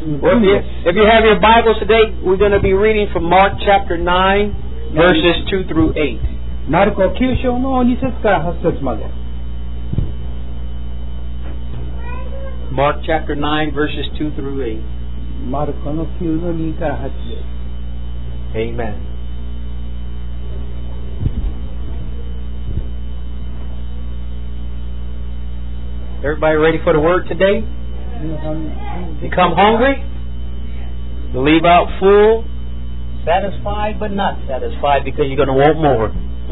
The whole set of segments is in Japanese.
Well, if you have your Bibles today, we're going to be reading from Mark chapter 9, verses 2 through 8. マルコ9章の2節から8節まで。 Mark chapter 9, verses 2 through 8. マルコの9の2から8です。 Amen. Everybody ready for the word today? You come hungry? You leave out full, satisfied but not satisfied because you're going to want more.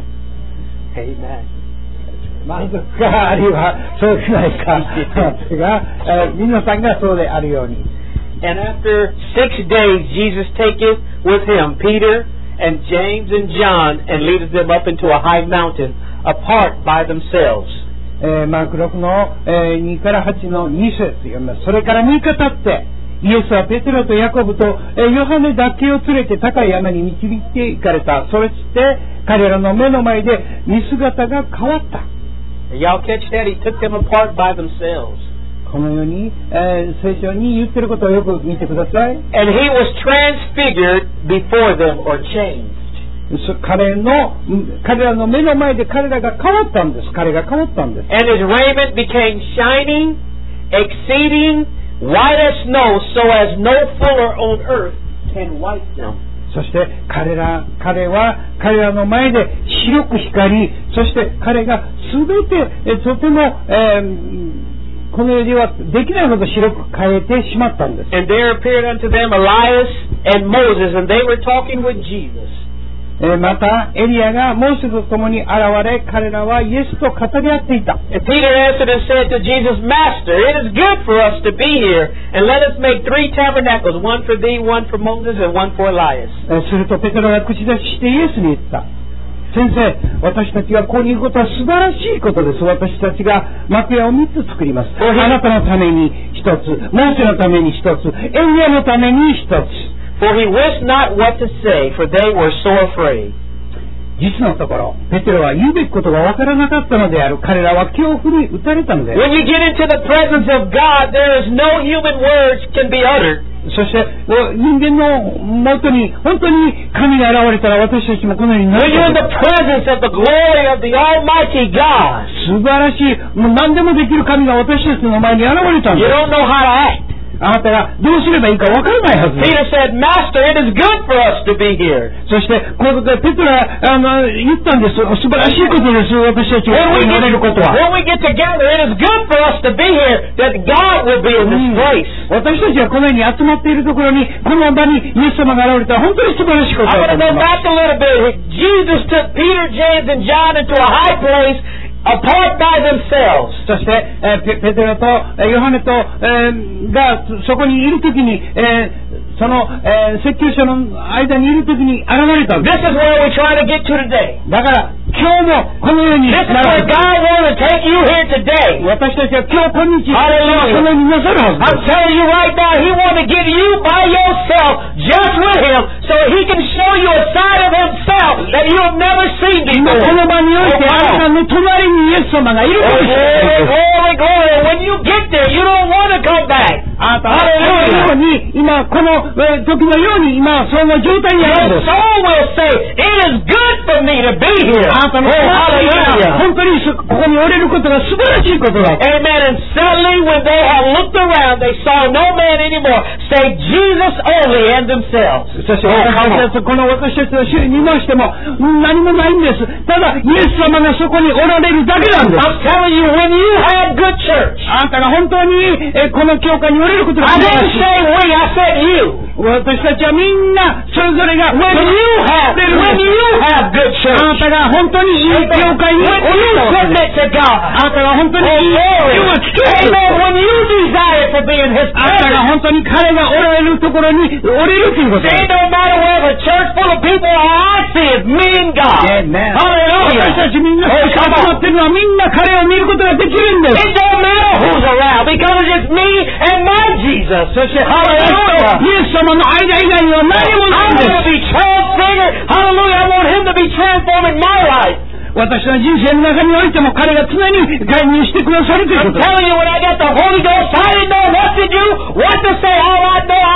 Amen. 満足かあるいはそうでないかが皆さんがそうであるように。 And after 6 days, Jesus taketh with him Peter and James and John and leadeth them up into a high mountain apart by themselves. マーク6の2から8の2節読みます。それから6日経ってイエスはペテロとヤコブとヨハネだけを連れて高い山に導いて行かれた。そして彼らの目の前で見姿が変わった。 Y'all catch that? He took them apart by themselves. このように、聖書に言ってることをよく見てください。 And he was transfigured before them or changed. 彼らの目の前で彼らが変わったんです。彼が変わったんです。 And his raiment became shining, exceeding white as snow, so as no fuller on earth can white them. そして彼は彼らの前で白く光り、そして彼がすべてとても、この世ではできないほど白く変えてしまったんです。 And there appeared unto them Elias and Moses, and they were talking with Jesus. またエリアがモーセと共に現れ、彼らはイエスと語り合っていた。 And Peter answered and said to Jesus, Master, it is good for us to be here, and let us make 3 tabernacles, one for thee, one for Moses, and one for Elias. するとペテロが口出ししてイエスに言った。先生、私たちがここにいることは素晴らしいことです。私たちが幕屋を3つ作ります。あなたのために1つ、モーセのために1つ、エリアのために1つ。 For he wist not what to say, for they were so afraid. 実のところ、ペテロは言うべきことがわからなかったのである。彼らは恐怖に打たれたのです。 When you get into the presence of God, there is no human words can be uttered. そして人間のもとに本当に神が現れたら私たちもこのようになる。 When you're in the presence of the glory of the Almighty God, 素晴らしい、もう何でもできる神が私たちの前に現れたんです。 You don't know how to act. あなたがどうすればいいか分からないはずです。 Peter said, Master, it is good for us to be here. そしてこのことでペテロは言ったんです。素晴らしいことです。私たちがここにおれることは。 When we get together, it is good for us to be here, that God will be in this place. 私たちがこのように集まっているところに、この場にイエス様が現れたら本当に素晴らしいことだと思います。 I'm going to go back a little bit. Jesus took Peter, James, and John into a high place apart by themselves. そしてペテロとヨハネとがそこにいるときにその説教者の間にいるときに現れたんです。 This is where we're trying to get to today. だから今日もこのように This is where God wants to take you here today. 私たちは今日今日 Hallelujah. このようになさるはずです。 I'm telling you right now, He wants to get you by yourself, just with Him, so He can show you a side of Himself that you have never seen before. この場においてあなたの隣にイエス様がいるかもしれない。 Glory, glory. When you get there, you don't want to come back. あなたはこのように今この時のように今その状態にあるんです。 Your soul will say, it is good for me to be here. あなたの本当にここにおれることが素晴らしいことだ。 Amen. And suddenly when they had looked around, they saw no man anymore, save Jesus only and themselves. そしてこの私たちの周囲にいましても何もないんです。ただイエス様がそこにおられるだけなんです。 I'm telling you, when you have good church, あなたが本当にこの教会におれることが I didn't say we, I said you. 私たちはみんなそれぞれが When you have good church, あなたが本当にいい教会におれるのです。 submit to God. あなたが本当にいい教会を聞ける。 When you desire to be in His あなた presence, が本当に彼がおられるところにおれるということです。 it don't matter whether a church full of people or I see it, me and God. Amen. Hallelujah. 私たちみんな集まってるのはみんな彼を見ることができるんです。 It don't matter who's around because it's me and my Jesus. そして Hallelujah. イエス様の間以外には何もないん I'm で going to す。 be transfigured. Hallelujah. I want Him to be transforming my life. 私の人生の中においても彼が常に介入してくださるというこ I'm とです。 telling you, when I got the Holy Ghost, I didn't know what to do, what to say. All I know, I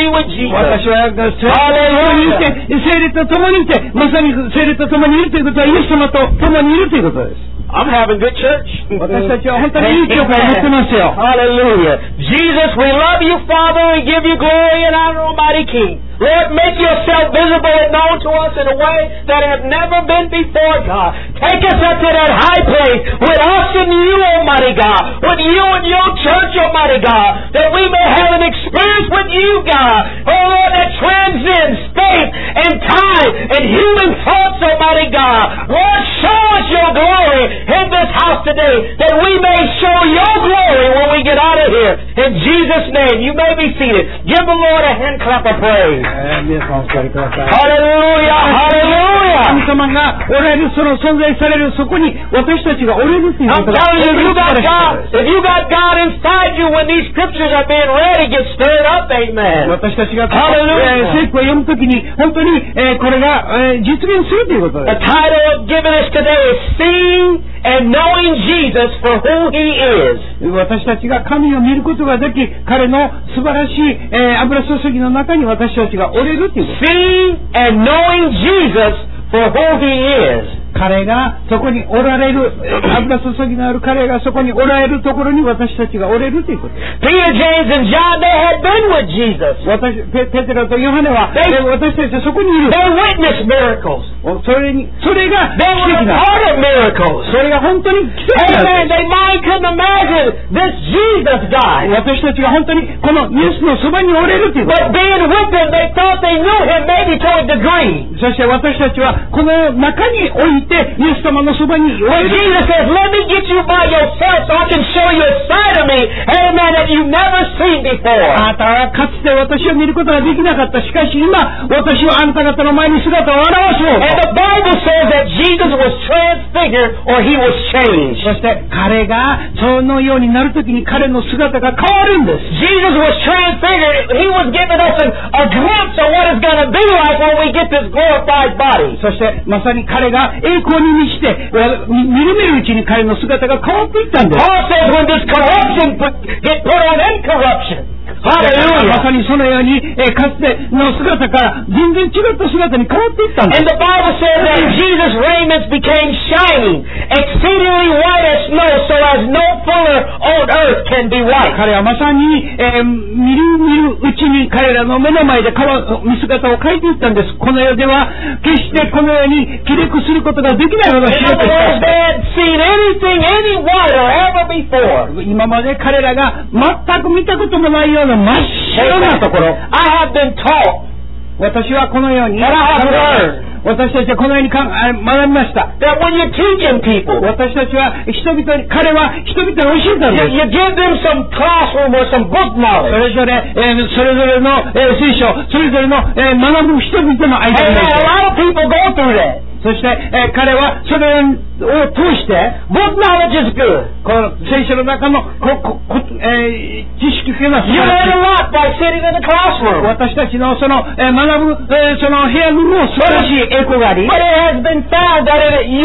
with Jesus. 私は聖霊と共にいて、まさに聖霊と共にいるということは、イエス様と共にいるということです。 I'm having good church. 私たちは本当にいい教会を持ってますよ。 Hallelujah. Jesus, we love you, Father, and give you glory and honor, Almighty King. Lord, make yourself visible and known to us in a way that have never been before, God. Take us up to that high place with us and you, Almighty God, with you and your church, Almighty God, that we may have an experience with you, God. Oh, Lord, that transcends space and time and human thoughts, Almighty God. Lord, show us your glory in this house today, that we may show your glory when we get out of here. In Jesus' name, you may be seated. Give the Lord a hand clap of praise. 皆さんお座りください。 ハレルヤ、ハレルヤ。 神様がおられる、その存在されるそこに私たちがおれるということが。 I'm telling you, if you got God inside you when these scriptures are being read, it gets stirred up, amen. 私たちが聖句を読むときに本当にこれが実現するということです。 The title given us today is Seeing and Knowing Jesus for Who He Is. 私たちが神を見ることができ、彼の素晴らしい油注ぎの中に私たちがおれるということ。 Seeing and knowing Jesus for who He is. 彼がそこにおられる、油注ぎのある彼がそこにおられるところに私たちがおれるということです。 Peter, James, and John, they had been with Jesus. ペテロとヨハネは私たちはそこにいる。 They witnessed miracles. それが They were a part of miracles. それが本当に奇跡なんです。 Their mind couldn't imagine this Jesus died. 私たちが本当にこのイエスのそばにおれるということ。 But being with them, they thought they knew Him maybe to a degree. そして私たちはこの中においてイエス様のそばにおれる。 Jesus says, let me get you by yourself so I can show you a side of me, amen, that you've never seen before. あなたはかつて私を見ることができなかった。しかし今、私はあなた方の前に姿を現そう。 And the Bible says that Jesus was transfigured or He was changed. そして彼がそのようになるときに彼の姿が変わるんです。 Jesus was transfigured. He was giving us a glimpse of what it's going to be like when we get this glorified body. そしてまさに彼が栄光に満ちてみるみるうちに彼の姿が変わっていったんです。 Paul says when this corruption get put on incorruption. まさにそのようにかつての姿から全然違った姿に変わっていったんです。 And the Bible says that Jesus' raiment became shining, exceedingly white as snow, so as no fuller on earth can be white. 彼はまさにみるうちに彼らの目の前で見姿を変えていったんです。この世では決してこのようにきれくすることができないほど白くした。 They had seen anything any whiter ever before. 今まで彼らが全く見たこともないような真っ白なところ。 I have been taught. 私はこのように And I have learned. 私たちはこのように学びました。 That when you're teaching people, 私たちは彼は人々に教えたんです。 You give them some classroom or some book knowledge. それぞれの聖書、それぞれの学ぶ人々の間に。 And a lot of people go through that. そして、彼はそれを通して、 book knowledge is good. この聖書の中の知識というのは素晴 You らし learn い。 a lot by sitting in the classroom. 私たちのその学ぶその部屋にも素晴らしい栄光があり、 But it has been found that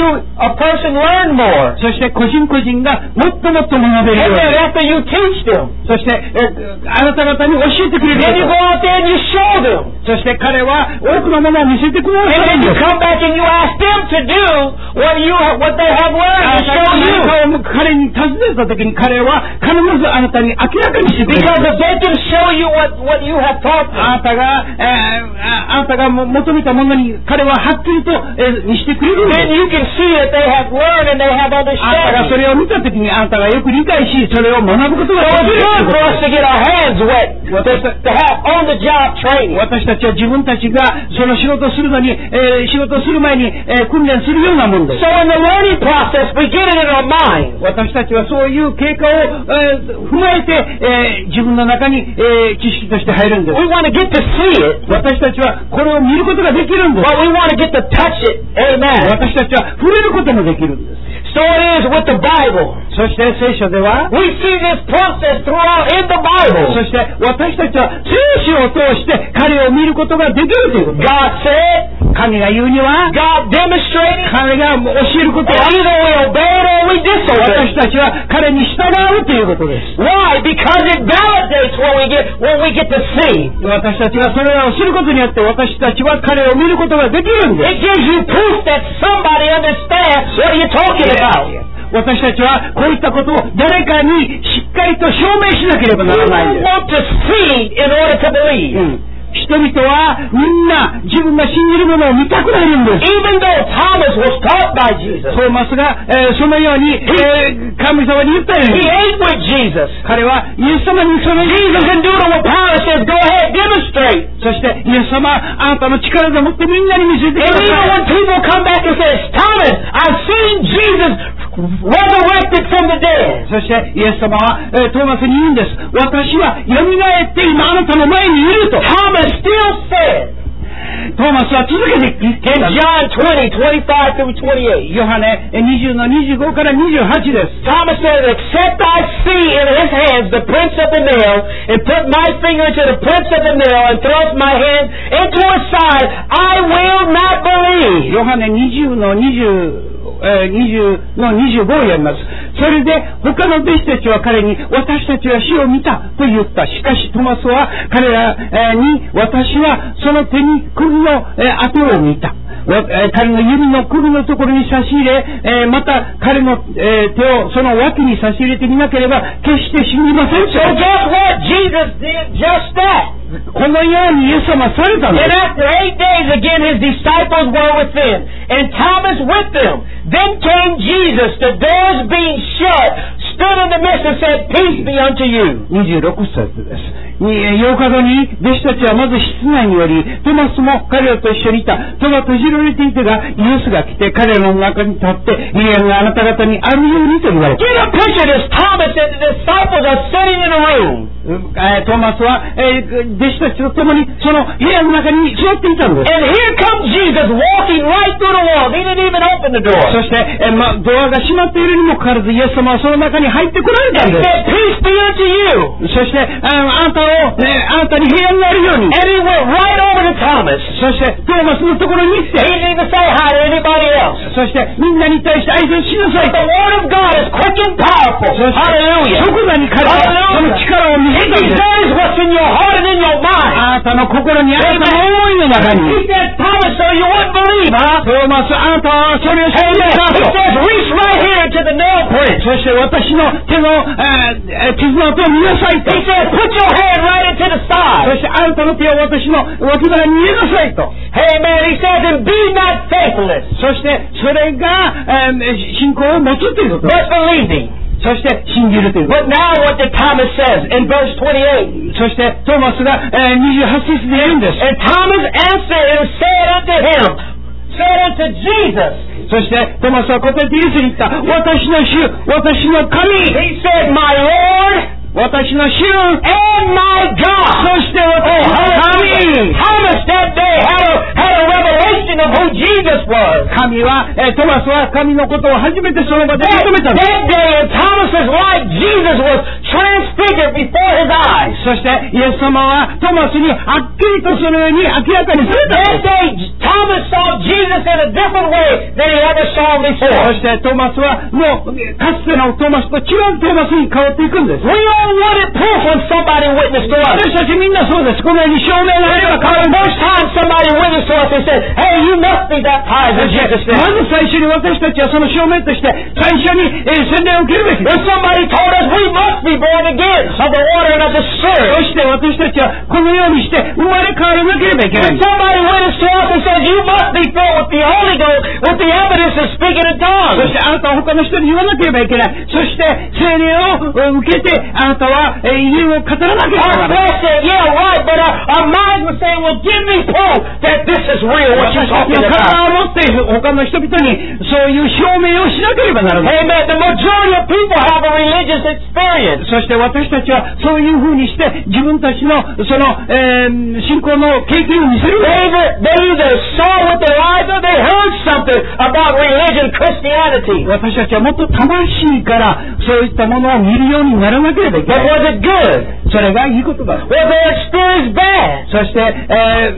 a person learn more. そして個人個人がもっともっと学べるよう And に。 then after you teach them, そして、あなた方に教えてくれる then you よ go out there and you show them. そして彼は多くのものを見せてくれる And then you come back and you ask them to do what they have learned and show you. 彼に尋ねた時に彼は必ずあなたに明らかにしてくれる。 Because if they can show you what you have taught them, あなたが求めたものに彼ははっきりと見せてくれるんです。 then you can see that they have learned and they have あなたが understanding. それを見た時にあなたがよく理解しそれを学ぶことが So でき it's る。 good for us to get our hands wet, to have on-the-job training. 私たちは自分たちがその仕事をするのに、仕事をする前に、訓練するようなもんです。 So in the learning process, we get it in our mind. 私たちはそういう経過を、踏まえて、自分の中に、知識として入るんです。 We want to get to see it, 私たちはこれを見ることができるんです。 but we want to get to touch it. Amen. 私たちは触れることもできるんです。 So it is with the Bible. そして聖書では、 We see this process throughout in the Bible. そして私たちは聖書を通して彼を見ることができるということ。 God said, 神が言うには、 God demonstrated, 彼が教えることは、 either we obey it or we disobey. 私たちは彼に従うということです。 Why? Because it validates what we get to see. 私たちがそれらを知ることによって、私たちは彼を見ることができるんです。 It gives you proof that somebody understands what you're talking about. 私たちはこういったことを誰かにしっかりと証明しなければならないん You です。 want to see in order to believe. 人々はみんな自分が信じるものを見たくなるんです。 Even though Thomas was taught by Jesus, トーマスが、そのように、神様に言ったよう he に、 ate with Jesus. 彼はイエス様にその Jesus can do it what Paul says, go ahead, demonstrate. そしてイエス様、あなたの力でもってみんなに見せてく And だ even さい。 when people come back and say, Thomas, I've seen Jesus resurrected from the dead. そしてイエス様は、トーマスに言うんです。私は蘇って今あなたの前にいると。 Thomas still said, トーマスは続けて言ってい in た。 John 20, 25 through 28, ヨハネ20の25から28です。 Thomas says, except I see in his hands the prints of the nail, and put my finger into the prints of the nail, and thrust my hand into his side, I will not believe. ヨハネ20の20の25を読みます。それで他の弟子たちは彼に、私たちは死を見たと言った。しかしトマスは彼らに、私はその手に釘の跡を見た。彼の指の釘のところに差し入れ、また彼の手をその脇に差し入れてみなければ決して信じません。 So guess what? Jesus did just that. このようにイエス様はされたんで And す。 after 8 days again his disciples were within, and Thomas with them. Then came Jesus, the doors being shut, stood in the midst and said, Peace be unto you. 26節です。8日後に弟子たちはまず室内により、トマスも彼らと一緒にいた。戸が閉じられていてが、イエスが来て彼らの中に立って、未練があなた方にあるようにと言われた。 Get a picture of this. Thomas and the disciples are sitting in a room. トマスは、弟子たちと共にその部屋の中に座っていたんです。 And here comes Jesus walking right through the wall. He didn't even open the door. そして、ドアが閉まっているにもかかわらず、イエス様はその中に入ってこられたん And で said, Peace be unto you. す。そして、あなたに平安があるように。 And he went right over to Thomas. そして、トーマスのところに行っ He て、 didn't even say hi to anybody else. そしてみんなに対して挨拶しなさい The と。 word of God is quick and powerful. そして、 Hallelujah. 即座に彼はその力を見せたん He です。 says what's in your heart and in your mind. あなたの心にあなたの思いの中 He に。 said, Thomas, so you wouldn't believe, huh? トーマス、あなたはそれを信じ Amen. た He と。 says, reach right here to the nail print. そして私の手の傷の跡を見なさいと。 He says, put your hand right into the そ side. してあなたの手を私の脇腹に入れなさいと。 Amen. He says, and be not faithless, そしてそれが、信仰を持つということ。 but believing. そして信じるということ。 But now what did Thomas says in verse 28? そしてトーマスが、28節で言うんです。 And Thomas answered and said unto Jesus. そしてトーマスは答えてイエスに言った。私の主、私の神。 He said, my Lord 私の主 and my God. そして私の神。 Thomas that day had a revelation of who Jesus was. 神は、トマスは神のことを初めてその場で認めたんです。 That day in Thomas's life, Jesus was transfigured before his eyes. そしてイエス様はトマスにはっきりとそのように明らかにされたん That です day, Thomas saw Jesus in a different way than he ever saw him そ before. してトマスはもうかつてのトマスと違うトマスに変わっていくんです。 We all wanted proof when somebody witnessed to us. 私たちみんなそうです。このように証明があれば変わるんで First time somebody witnessed to us and said, hey, you must be baptized in Jesus' す。ま name. ず最初に私たちはその証明として最初に、洗礼を受けるべきです。 If somebody told us we must be born again of the water and of the そ Spirit. して私たちはこのようにして生まれ変わらなければいけない If。somebody witnessed to us and says you must be filled with the Holy Ghost with the evidence of speaking in そ tongues. してあなたは他の人に言わなければいけない。そして聖霊を受けてあなたは言いを語らなければ Our ならない。 flesh said, yeah, right, but our minds were saying, well, give me proof that this is real, what you're 私 talking の about. 体を持っている他の人々にそういう証明をしなければならない。 Amen. The majority of people have a religious experience. そして私たちはそういうふうにして自分たちのその、信仰の経験を見せる。 They either saw with their eyes or they heard something about religion, Christianity. 私たちはもっと魂からそういったものを見るようにならなければいけ But ない。 was it good? それがいいことだ。 Was their experience bad? そして、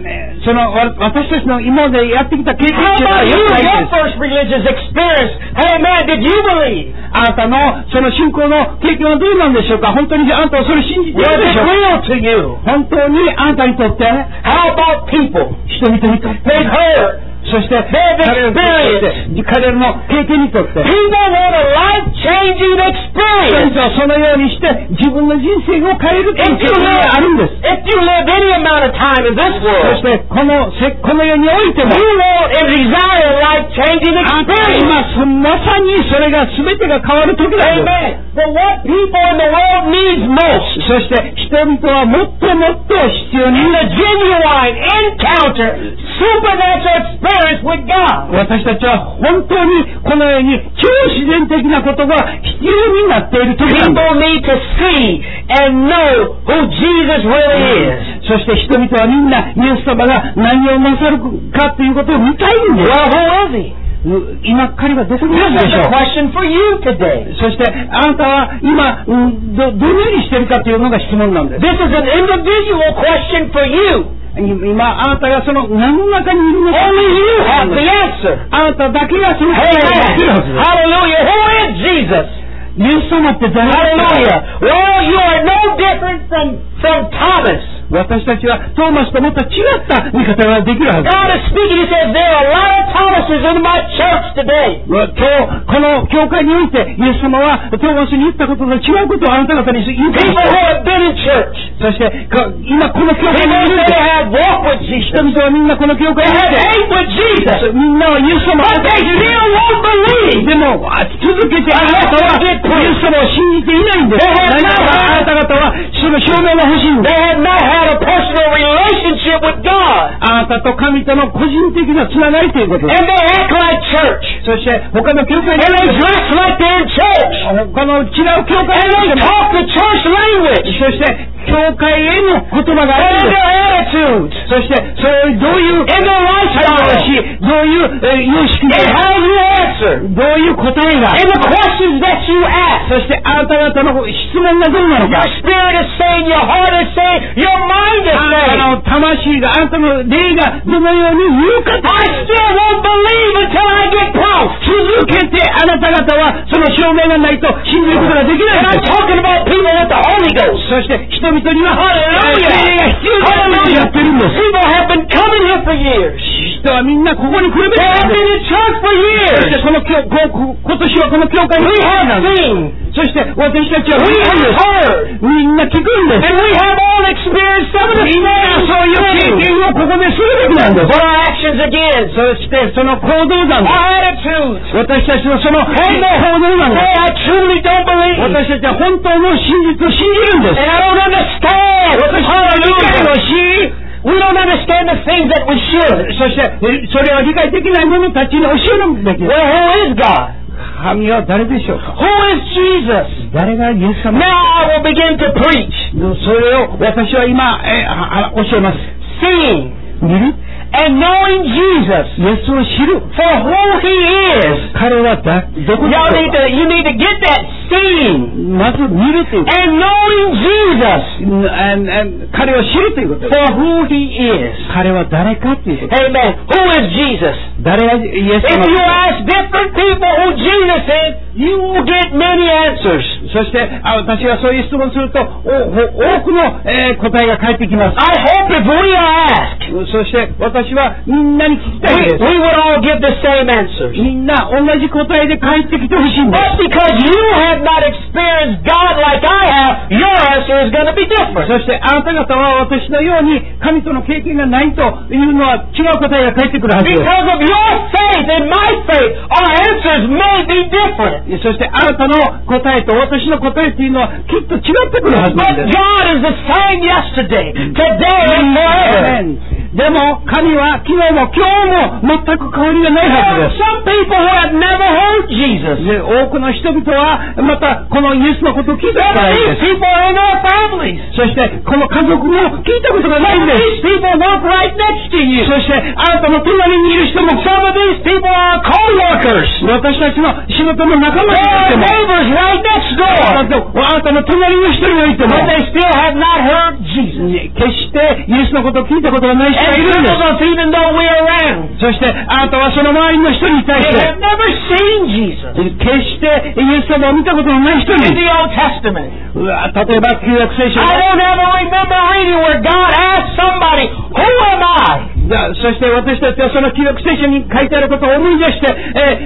その私たちの今までやってきた経験 How っていうのは about よ you, くない your です。 first religious experience? Hey man, did you believe? あなたのその信仰の経験はどうなんでしょうか。本当にあなたはそれ信じてい Was るで it しょうか。 real to you? 本当にあなたにとって How about people? 人々にとって They've heard. そして彼らの経験にとって People want a life-changing 人 experience. 々はそのようにして自分の人生を変えるという経験があるんです。 If you live any amount of time in this そ world, してこの世においても you want and desire a life-changing あなたは experience. 今まさにそれが全てが変わる時なんです。 Amen. But what people in the world needs most そして人々はもっともっと必要 is に a genuine encounter, supernatural experience with God. 私たちは本当にこのように超自然的なことが必要になっている時なんです。 People need to see and know who Jesus really is. そして人々はみんなイエス様が何をなさるかということを見たいんです。 Well, who is he? 今彼はどこにいるん This で is しょ a う。 question for you today. そしてあなたは今どのようにしているかというのが質問なんです。 This is an individual question for you. 今あなたがその何の中にいるのか Only you have the answer. あなただけがその答えを知っているはず Amen. です。 Hallelujah. Who is Jesus? イエス様って誰ですか。 Hallelujah. Well, you are no different from Thomas. 私たちはトーマスとまた違った見方ができるはずです。 God is speaking. He says there are a lot of Thomases in my church today. 今日この教会においてイエス様はトーマスに言ったことと違うことをあなた方に言ってい People ま who した。 have been in church. そして今この教会 People にい say るん they です have walked with 人 Jesus. 々はみんなこの教会 They にい have て ate with Jesus. みんなはイエス様を But they still won't believe. でも続けてあなたはイエス様を信じていないんです。なぜならあなた方はその証明が欲しいんで They す。 have not had a personal relationship with God. あなたと神との個人的なつながりということです。 And they act like church. そして他の教会に And they dress like they're in church. 他の違う教 And 会 they に talk the church language. そして教会への言葉があ And るんです。 their attitudes. そしてそれをどういう And their lifestyle. どういう様式 And で how you answer. どういう答えが And the questions that you ask. そしてあなた方の質問がどうなの Your か spirit is saying, your heart is saying, your mind is あなた saying, の魂があなたの霊がどのように言うか I still won't believe until I get proof. 続けてあなた方はその証明がないと信じることができない And ん I'm です。 talking about people with the Holy Ghost. そして人々には Hallelujah. 霊が必要だとやってるんです。 People have been coming here for years. 人はみんなここに来るべき They な have んで been in church for す。そして years. この今年はこの教会に We 来た have んです。 seen. そして私たちは We 見たん have です。 heard. みんな聞くんです。 And we have all experienced some of the みんなそういう経 things. 験をここでするべきなんです。 But our actions again. そしてその行動なんです。 Our attitudes. 私たちのその行 And 動なん they で I truly don't す。 believe. 私たちは本当の真実を信じるんです。 And I don't understand. 私たちは理解を Hallelujah. し、 We don't understand the things that we should. そしてそれを理解できない者たちに教えるべきです。 Well, who is God? 神は誰でしょうか。 Who is Jesus? 誰がイエス様 Now I will begin to preach. それを私は今教えます。 Seeing 見る and knowing Jesus イエスを知る for who He is. 彼はどこで Y'all しょ need うか。 to, you need to get that seeing まず見るというこ and knowing Jesus と。彼を知るということです。 for who He is. 彼は誰かということ。 Amen. Who is Jesus? 誰がイエス If 様 you か。 ask different people who Jesus is, you will get many answers. そして私がそういう質問すると多くの、答えが返ってきます。 I hope if we are asked, そして私はみんなに聞きたい we です。 would all give the same answers. みんな同じ答えで返ってきてほしいんで But す。 because you have not experienced God like I have, your answer is going to be different. そしてあなた方は私のように神との経験がないというのは違う答えが返ってくるはずです。 Because of your faith and my faith, our answers may be different. そしてあなたの答えと私の答えというのはきっと違ってくるはずなん But です。 God is the same yesterday, today, and forever. でも神は昨日も今日も全く変わりがない There は are ずです。 some people who have never heard Jesus. で多くの人々はまたこのイエスのことを聞いたことがないん These です。 people are in our families. そしてこの家族も聞いたことがないんで These す。 people work right next to you. そしてあなたの隣にいる人も Some of these people are co-workers. 私たちの仕事の仲間 They にい are ても neighbors right next あ door. なたの隣の人においても But they still have not heard Jesus. 決してイエスのことを聞いたことがない人がいるんです。 us even though we are around. そしてあなたはその周りの人に対し They て have never seen Jesus 決してイエス様を見たことのない人 in に the Old Testament. 例えば旧約聖書 I don't ever remember reading where God asked somebody, "Who am I?" そして私たちはその旧約聖書に書いてあることを思い出して、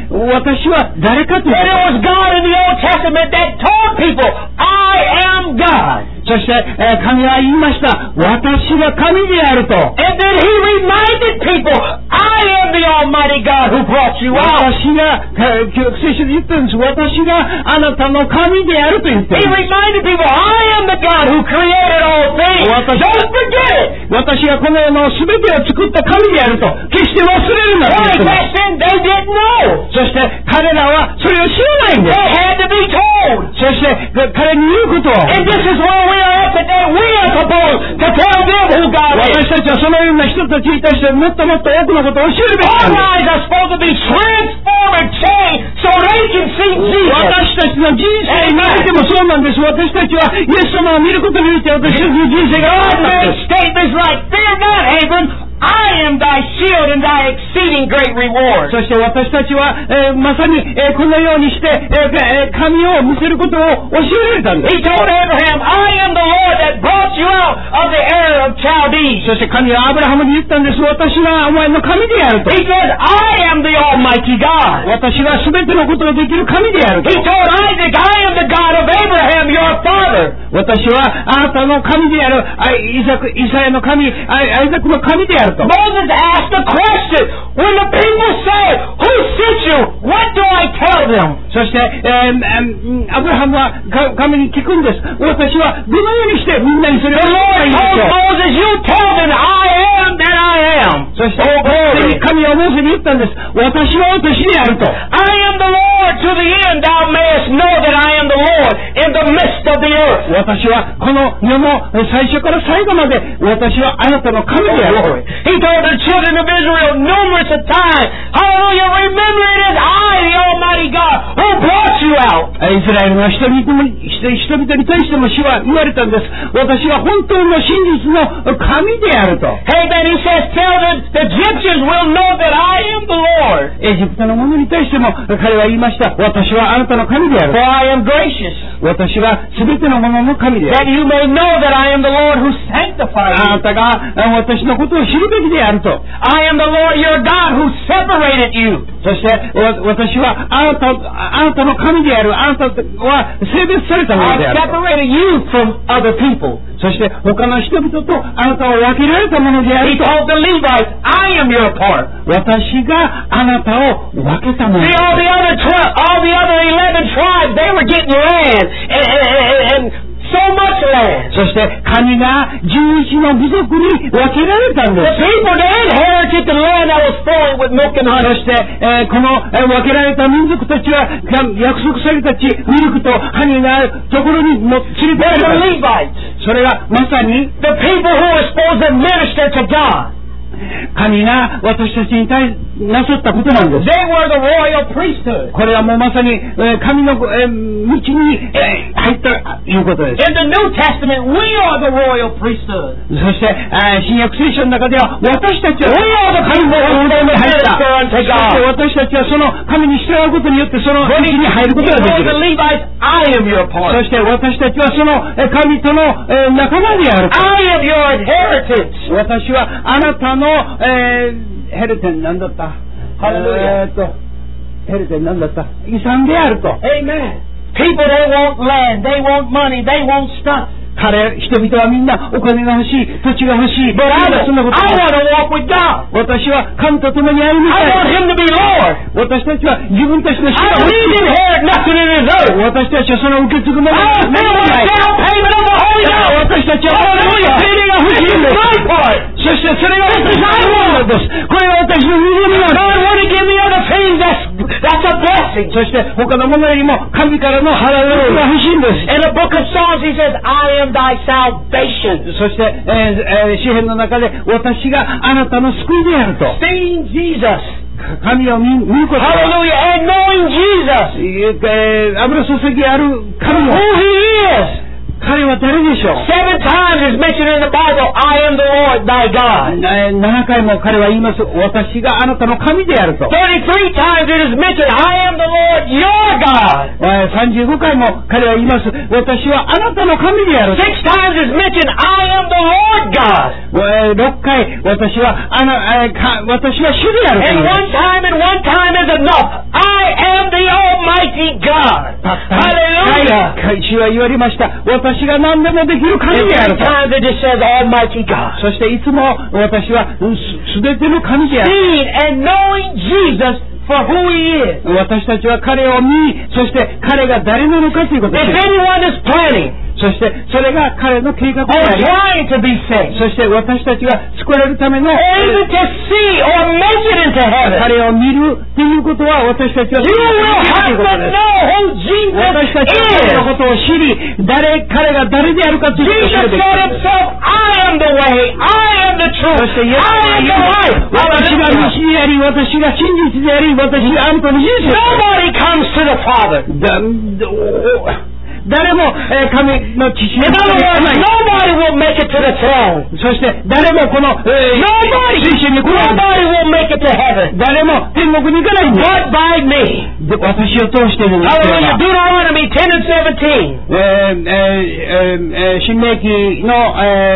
私は誰かという And it was God in the Old Testament that told people, "I am God." そして、神は言いました。私が神であると。 And then He reminded people, "I am the Almighty God who brought you out." 私が、旧約聖書で言ってるんです。私があなたの神であると言ってる He んです。 reminded people, "I am the God who created all things." Don't forget it. 私がこの世の全てを作った神であると。決して忘れるなと言 Why? ってます。 Back then they didn't know. そして彼らはそれを知らないんで They す。 had to be told. そして彼に言うことを。 And this is where we are at today. We are supposed to tell them who God is. 私たちはそのような人たちに対してもっともっと多くのことを教えるべきな Our んです。 lives are supposed to be transformed and changed so they can see Jesus. 私たちの人生においてもそうなんです。私たちはイエス様を見ることによって私たちの人生が変わったん God です。 made statements like, "Fear not, Abram. I am thy shield and thy exceeding great reward." そして私たちは、まさに、このようにして、神を見せることを教えられたんです。 He told Abraham, "I am the Lord that brought you out of the Ur of Chaldees." そして神はアブラハムに言ったんです。私はお前の神であると。 He said, "I am the Almighty God." 私は全てのことができる神であると He。told Isaac, "I am the God of Abraham, your father." 私はあなたの神である、イサヤの神、アイザクの神であると。 Moses asked a question. When the people say, "Who sent you?" What do I tell them? そして、アブラハムは神に聞くんです。私はどのようにしてみんなにそれを The 言ったらい Lord いんでし told ょう。 Moses, "You tell them I am that I am." そして、 Oh, glory. 神はモーセに言ったんです。私は私であると。 I am the Lord to the end. Thou mayest know that I am the Lord in the midst of the earth. 私はこの世の最初から最後まで私はあなたの神であると。 He told the children of Israel numerous a times, "Hallelujah, remember it is I, the Almighty God, who brought you out." イスラエルの人々に対しても主は言われたんです。私は本当の真実の神であると。 Hey, then he says, "Tell the Egyptians will know that I am the Lord. エジプトの者に対しても彼は言いました。私はあなたの神である For I am gracious, 私は全ての者の神であ that る you may know that I am the Lord who sanctifies あな you. たが私のことを知るべきであると。 I am the Lord your God who separated you." そして私はあなたの神である。あなたは性別されたもの I であると。 separated you from other people. そして他の人々とあなたを分けられたものであ He ると。 told the Levites, "I am your part." 私があなたを分けたもの See, で all ある。 the other 11 tribes, they were getting land and so much land. そして神が11の部族に分けられたんで The す。 people, they inherited the land that was flowing with milk and そ honey. して、この、分けられた民族たちは約束された地、ミルクとハニーがあるところに連れて They're 行 the かれた。 Levites, それがまさに the people who were supposed to minister to God. 神が私たちになさったことなんです。 They were the royal priesthood. これはもうまさに、神の、道に、入ったということです。 In the New Testament, we are the royal priesthood. そして、新約聖書の中では私たちは We are the 神の people who 王道に入った。 minister そ unto して God. 私たちはその神に従うことによってその道に入る He ことがで told き the る。 Levites, "I am your そ part. して私たちはその神との仲間である。 I am your inheritance." 私はあなたの、ヘルテンなんだった？ヘルテンなんだった？遺産であると。 Amen. People, they want land, they want money, they want stuff. 人々はみんなお金が欲しい、土地が欲しい。 But I そんなこと want to walk with God. 私は神と共に歩み I た want い。 Him to be Lord. 私たちは自分たちの主 I が欲し need い。 to inherit nothing in His earth. 私たちはその受け継ぐもの I が want down payment of the Holy Ghost. 私たちは精霊が欲しいんです。 My part. そしてそれが私のものです。これは私の望みなんです。 God want to give me other things. That's a blessing. そして他のものよりも神からの払うが欲しいんです。 In the book of Psalms, He says, "I am thy salvation." そして、詩篇の中で私があなたの救いであると。 Seeing Jesus. 神を見ることは、 Hallelujah. And knowing Jesus. 油注ぎある神 Who を、 He is. 彼は誰でしょう。 7 times is mentioned in the Bible, I am the Lord thy God. 7回も彼は言います。私があなたの神であると。 33 times it is mentioned, I am the Lord your God. 35回も彼は言います。私はあなたの神である。 6 times is mentioned, I am the Lord God. 6回、私は主である。 And one time is enough. I am the Almighty God. Hallelujah. 主は言われました。私が何でもできる神である。 Times it just says Almighty God. そしていつも私はすべての神である。 Seeing and knowing Jesus for who He is. 私たちは彼を見、そして彼が誰なのかということです。 If anyone is planning, そしてそれが彼の計画であり、 trying to be saved, そして私たちが救われるための able to see or make it into heaven, 彼を見るということは私たちは you will have to know who Jesus 私たちは彼の is. ことを知り、彼が誰であるかということを知 Jesus るべき said です。 Himself, I am the way, I am the そ truth, して I am the life. 私が Hallelujah. 道であり、私が真実であり、私があなたの人生である。 Nobody comes to the Father. 誰も神の父 In に other words, nobody will make it to the throne. そして誰もこの水深に来ない。 Nobody will make it to heaven 誰も天国に行かないんです。 but by me. で私を通しているんですけれ Hallelujah. ど Deuteronomy 10 and 17. 新明記の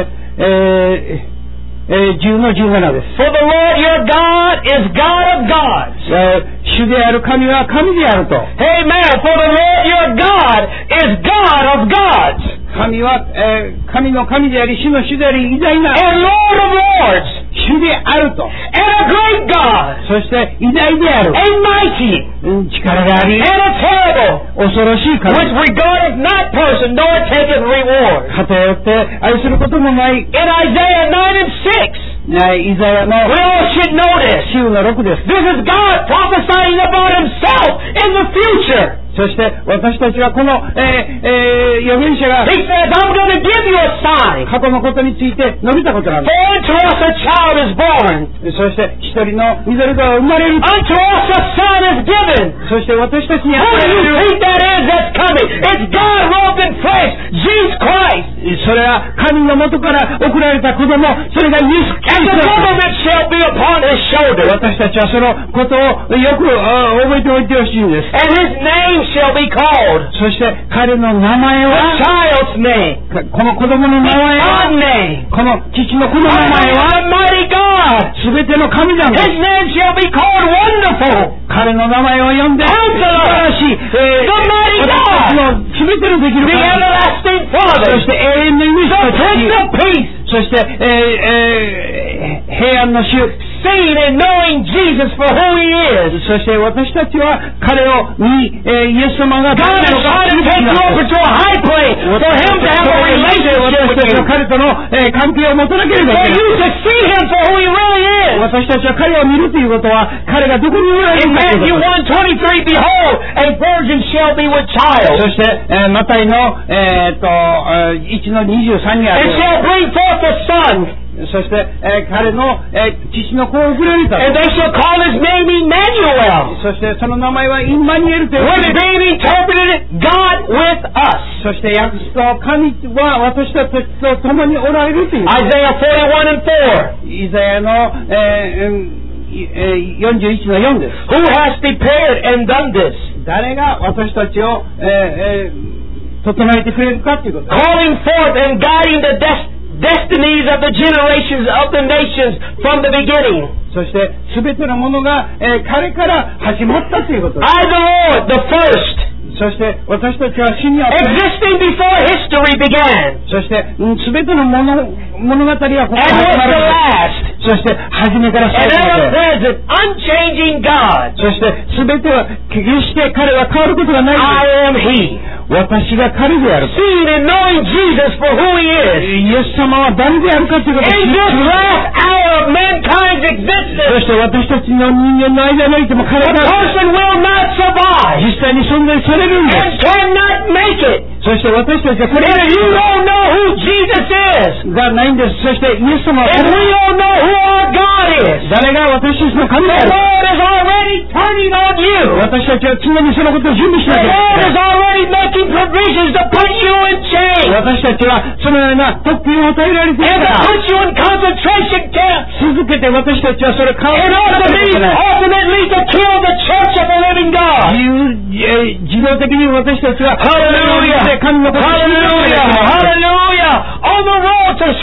10の17です。 For the Lord your God is God of gods. 主である神は神であると。 Amen. For the Lord your God is God of gods. 神は、神の神であり、主の主であり、偉大な And Lord of lords. 主であると。 And a great God. そして偉大である。 And mighty. 力があり、 And a terrible. 恐ろしい神。 Which regardeth not person, nor taketh reward. 偏って愛することもない。 In Isaiah 9 and 6. イザヤの We all should know this. 9の6です。 This is God prophesying about Himself in the future. そして私たちはこの、預言者が He says, I'm going to give you a sign. 過去のことについて述べたことなんで For unto us a child is born. す。そして一人のミドルが生まれる。 Unto us a son is given. そして私たちに Who do you think that is that's coming? It's God robed in flesh, Jesus Christ. それは神の元から送られた子供、それがイエス・キ And リ the スト。 government shall be upon his shoulder. 私たちはそのことをよく覚えておいてほしいんです。 And his name shall be called. そして彼の名前 A は、 child's name. この子供の名前 God's は、 name. この父の子の名前は、 Almighty God. すべての神なんで His す。 name shall be called Wonderful. 彼の名前を呼んで、素晴らしい、 The mighty 私 God. のすべてのできる The 神、 everlasting そ Father. して永遠の命 The の Prince 父、 of Peace. そして、平安の主、 Seeing and knowing Jesus for who He is. そして私たちは彼を見、イエス様が God is trying to take you over to a high place for Him to have a relationship 私た with ちは you. 彼との、関係を持たなければい For けない。 you to see Him for who He really is. 私たちは彼を見るということは、彼がどこにおられ In るかという Matthew ことです。 1:23, behold, a virgin shall be with child, そして、マタイの、1の23にあ and る。 shall bring forth a son, そして、彼の、父の子を送られた。 and they shall call his name Emmanuel, そしてその名前はインマニュエルという which being interpreted God with us. そして訳すと神は私たちと共におられるという。 Isaiah 41 and 4. イザヤの、41の4です。 Who has prepared and done this, 誰が私たちを、整えてくれるかということです。 calling forth and guiding the destinies of the generations of the nations from the beginning? そして全てのものが、彼から始まったということです。 I, the Lord, the first, そして私たちは主にあって、 existing before history began, そして全ての物語はここ and から was 始ま the る。 last, そして初めから and 最後ま ever で。 present, unchanging God. そして全ては決して彼は変わることがない。 I am He. 私が彼である。 Seeing and knowing Jesus for who He is. イエス様は誰であるかということを知 In って this いる。 last hour of mankind's そ existence, して私たちの人間の間においても彼 a が person will not survive 実際に存在されるんで and cannot make it す。そして私たちはこれ if you don't know who Jesus is. がないんです。そしてイエス様は And we don't know who our God is. 誰が私たちの神で The ある。 Lord is already turning on you. 私たちは常にそのことを準備し The なきゃい Lord け is ない。 already making provisions to put you in chains. 私たちはそのような特権を与えられているから、 puts you in concentration camps. 続けて私たちはそれを変え And ることができない。 ultimately to kill the church of the living God. 自動的に私たちは Hallelujah. 神のことを信じなければいけない。 Hallelujah. On the road to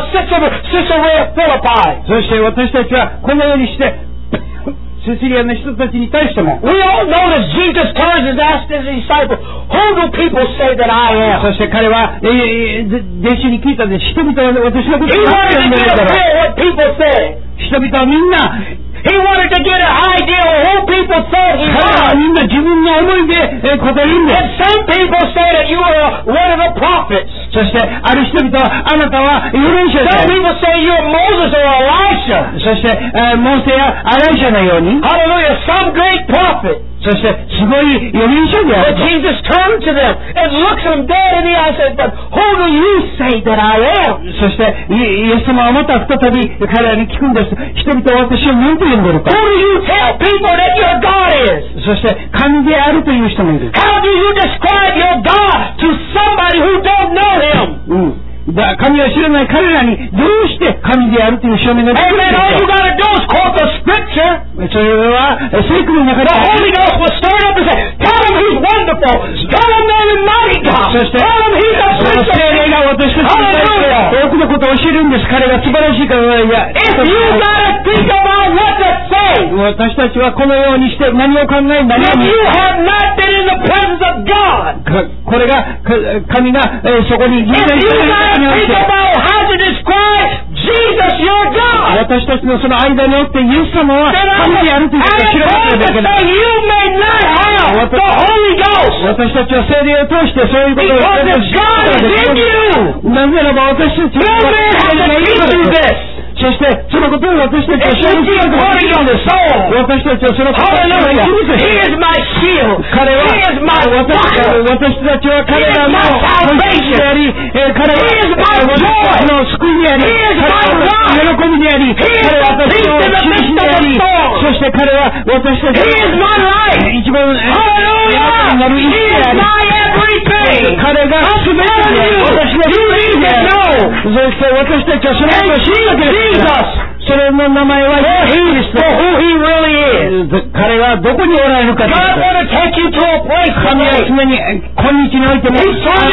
Caesarea Philippi. そして私たちはこのようにしてシチリアの人たちに対しても、 We all know that Jesus turns and asks his disciples, who do people say that I am? そして彼は弟子に聞いたんです。人々は私のこと He を何 wanted て to 呼んで get るんだ a ろう。 feel what people say. 人々はみんな He wanted to get an idea of who people thought he 彼は was. みんな自分の思いで答えるんで And some people say that you are one of the prophets. す。そしてある人々はあなたは預言者 Some で、 people say you're Moses or Elisha. そしてモーセやアライシャのように、 Hallelujah. Some great prophet. そしてすごい預言者であ But ると。 Jesus turned to them and looked them dead in the eye and said, but who do you say that I am? そしてイエス様はまた再び彼らに聞くんです。人々は私を何と呼んでる Who か。 do you tell people that your God is? そして神であるという人もいる。 How do you describe your God to somebody who don't know him? 神を知らない彼らにどうして神であるという証明ができる Amen. の All you か。 gotta do is quote the scripture. それは聖句の中で The Holy Ghost will stir up and say, tell him he's wonderful. Tell him that he's mighty God. So it's Tell him he's a その prince of 聖霊が私たちに対して多くのことを教えるんです。彼が素晴らしいからいや If you gotta think about what to say, 私たちはこのようにして何を考え何を if 見 you have not been in the presence of God, これが神がそこに if 臨在 you している gotta におい think て about how to describe Jesus your God, 私たちのその間におってイエス様は then 神であるということを知らなければいけない。 you may not have the Holy Ghost 私たちは聖霊を通してそういうことを because if God is in you, なぜならば私たち no man has to teach you this. そしてそのことを私たちは It's just the authority on the soul. 私たちはそのことを Hallelujah. He is my shield. 彼は He is my buckler. 私たちは彼らの本質であり、彼は私の救いであり、喜びであり、彼は私の印であり、そして彼は私たちの一番になる意志であり、彼が全てであり、私の全てであり、そして私たちはそのことを知るわけです。それの名前はイエスです。彼がどこにおられるかというと、神は常に今日においても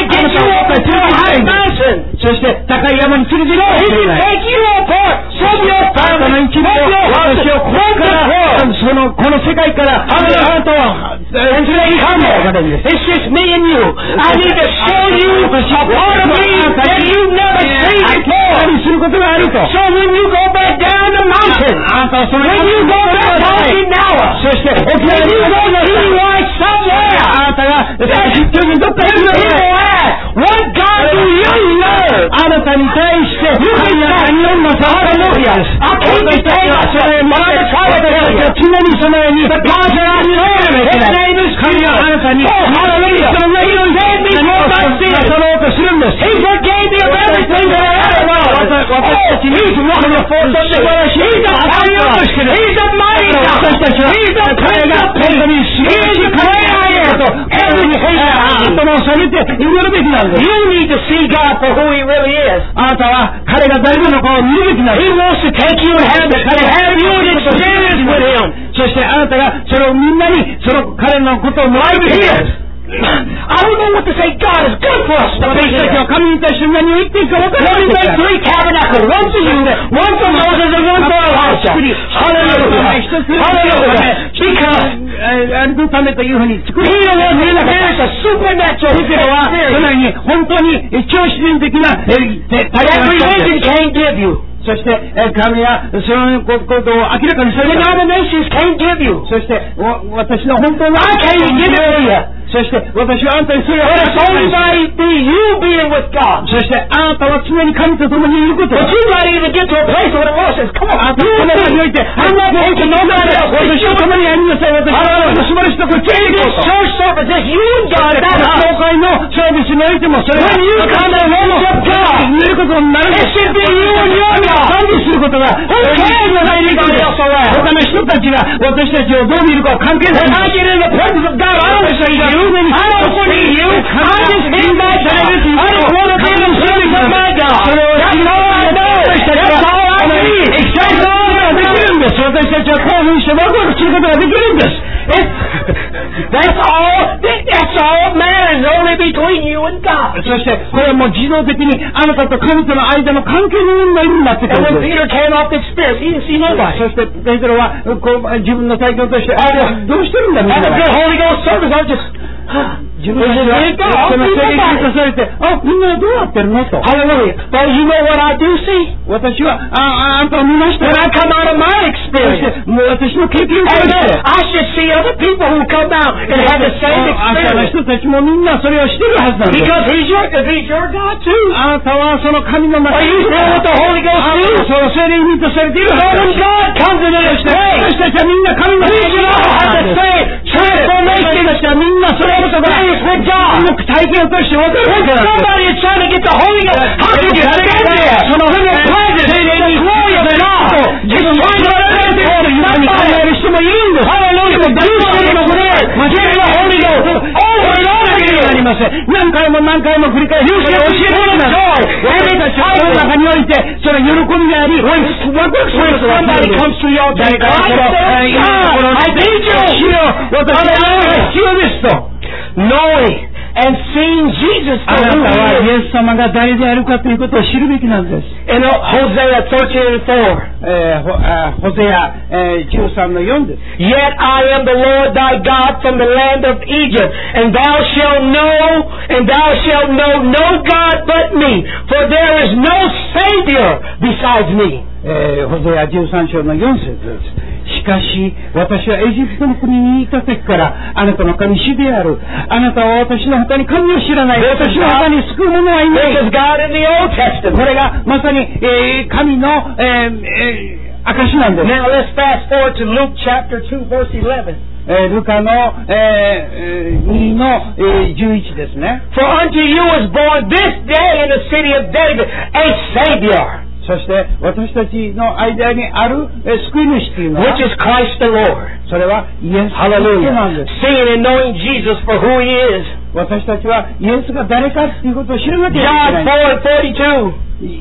そして高い山に連れて行ってくれない。あなたの一部を私をここからこの世界からあなたは連れて行かんのです。 It's just me and you. I need to show you a part of me that you've never seen before. することがあると。 So when you go back down the mountain, あなたはその when you go back to Okinawa, そして沖縄 when に you go to Hawaii somewhere, あなたが出張にどっか行くの people で ask, what God do you serve? あなたに対して神は何をなさるのか。 I can't be saying myself, but I'm trying to tell you. 常にそのように The God that I serve, His name is 神はあなたに Oh, hallelujah. He saved me from my な sins. さろうとするんです。 He forgave me of everything that I ever was. 私たちに He's wonderful. He's a power. He's a mighty God. 私たちは He's a 彼が prince 本当 of に peace. 素晴らしい神であると頭を下げて祈るべきなんです。 You need to see God for who He really is. あなたは彼が誰なのかを見るべきなんで He す。 wants to take you and have you in experience with Him. そしてあなたがそれをみんなにその彼のことをもらうべきです。 I don't know what to say. God is good for us. 私たちは神に対して何を言っていいか分からな Let い me です make 3 tabernacles. One for you, one for Moses, and one for Elijah. Hallelujah. Hallelujah. Because あるためというふうに作り Peter was in there. It's a supernatural ペテロはそのよう experience に本当に超自然的な体験 that をしたん religion です。 can't give you. そして神はそのことを明らかにされ The た。 denominations can't give you. そして私の本当の I can't give it to you. そして私はあなたにそれを But 話 it's し only ない。 by you being with God. そしてあなたは常に神と共にいることを But you gotta even get to a place where the Lord says, come on, あなたこの場において I'm not going to nobody else. 私と共にやりなさい。私は素晴らしいところに In this church service, it's you and God. It's 教 not us. 会のサービスにおいてもそれは When you come to worship God, 見えることになるんで it す。 should be you and your God. 賛美することが、他の人たちが私たちをどう見るかは関係ない。I get in the presence of God. I don't see you. I don't see you. I just need my God. I just want to be in the presence of my God. That's all I know. That's all I need. That's all I need. 私たちは興奮してワクワクすることができるんです。 That's all matters only between you and God. そしてこれはもう自動的にあなたと神との間の関係の問題になってくるんです。 And when Peter came off the experience, he didn't see nobody. そしてペテロはこう自分の体験としてどうしてるんだみたいな。 At the Holy Ghost service, I just 自分たちはその聖霊に出されて、みんなどうなってるのと。 Hallelujah. But you know what I do see? 私はあんたを見ました。 When I come out of my experience, もう私の経験を通して、 I should see other people who come out and have the same あなたの experience. 人たちもみんなそれをしてるはずなんです。 Because he's your God too. あなたはその神の中 Are you filled with the Holy Ghost too? その聖霊に満たされているはず When God comes into this place, 私たちはみんな神の we should all have the same 私 transformation. たちはみんなそれをと Praise with God. 体験を通して分かる When から somebody is trying to get the Holy Ghost, how can you stand there? その When the presence and the glory of God 自分の考える人もいるんです。 Hallelujah. But you should have heard. Hear the Holy Ghost over and over again. ありません。何回も何回も繰り返し教えてください。私たちはその中においてそれ喜びがあり、ワクワクすることがある。 Somebody comes to your altar. 誰かがこの I need you. 私は必要ですと。 Knowing and seeing Jesus あ for な who たは he イ is. エス様が誰であるかということを知るべきなんです。 In Hosea 13:4. ホセア13の4です。 Yet I am the Lord thy God from the land of Egypt, and thou shalt know no God but me, for there is no Savior besides me. ホセア13章の4節です。しかし私はエジプトの国にいた時からあなたの神主である。あなたは私の他に神を知らない。私の他に救う者はいない。 This is God in the Old Testament. これがまさに、神の、証なんです。 Now let's fast forward to Luke chapter 2 verse 11. ルカの、2の、11ですね。 For unto you is born this day in the city of David a Savior, そして私たちの間にある救い主というのは which is Christ the Lord. それはイエス・キリストなんです。 Seeing and knowing Jesus for who he is. 私たちはイエスが誰かということを知らなきゃいけない。 John 4:42.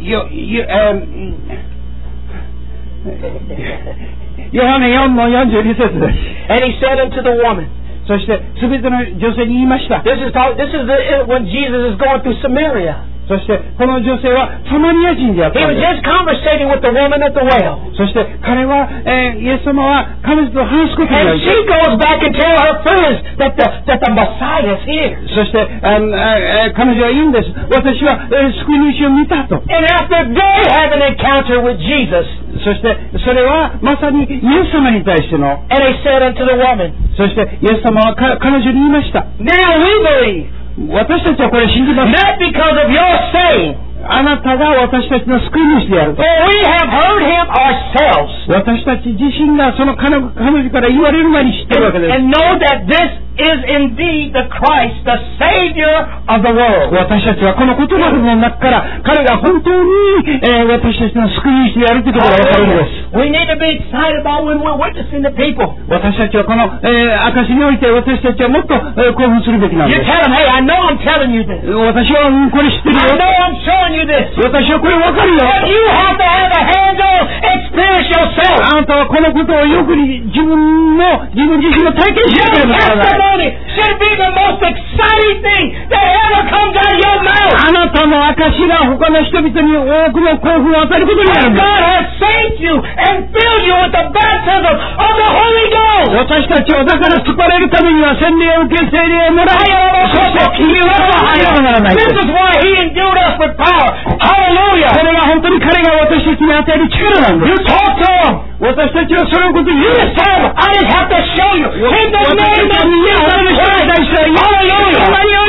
ヨハネ4の42節です。 And he said unto the woman, そして全ての女性に言いました。 this is when Jesus is going through Samaria. そしてこの女性はサマリア人であっ He たん was です。 just conversating with the woman at the well. そして彼は、イエス様は彼女と話すことが And で she き goes back and tells her friends that the Messiah is here. そして、彼女は言うんです。私は、救い主を見たと。 And after they have an encounter with Jesus, そしてそれはまさにイエス様に対しての。 and they said unto the woman, そしてイエス様は彼女に言いました。 now we believe, 私たちはこれ信じます。 not because of your saying, あなたが私たちの救い主であると。 for we have heard him ourselves, 私たち自身がその彼女から言われる前に知ってるわけです。 and know that this is indeed the Christ, the Savior of the world. 私たちはこの言葉の中から彼が本当に、私たちの救い主であるということが分かるのです。 We need to be excited about when we're witnessing to people. 私たちはこの、証において私たちはもっと、興奮するべきなん You です。 tell them, hey, I know I'm telling you this. 私は、これ知ってる I よ。 know I'm showing you this. 私はこれ分かるよ。 But you have to have a hands-on experience yourself. あなたはこのことをよく自分自身の体験しなけれ Your ばならない。 testimony should be the most exciting thing that ever comes out of your mouth. あなたの証が他の人々に多くの興奮を与えることになるん God です。 has saved you and filled you with the baptism of the Holy Ghost. 私たちをだから救われるためには洗礼を受け聖霊をもらい、そして君は入らならない。 This is why He endued us with power. Hallelujah. これが本当に彼が私たちに与える力なんで You す。 talk to Him. 私たちはそのことを言う。 You just tell Him, I just have to show you. In the name of Jesus. Hallelujah.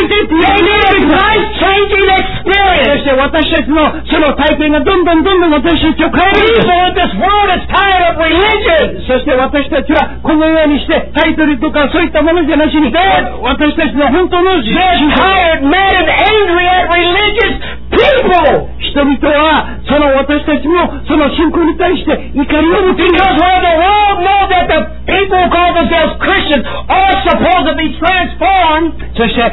Life-changing そ experience. して私たちのその体験がどんどん私たちを変える。 So this world is tired of religion. そして私たちはこのようにしてタイトルとかそういったものじゃなしに、私たちの本当の They're tired, mad, and angry at religious people. 人々はその私たちもその信仰に対して怒りを持っている。 Because while the world knows that the people who call themselves Christians are supposed to be transformed, そして、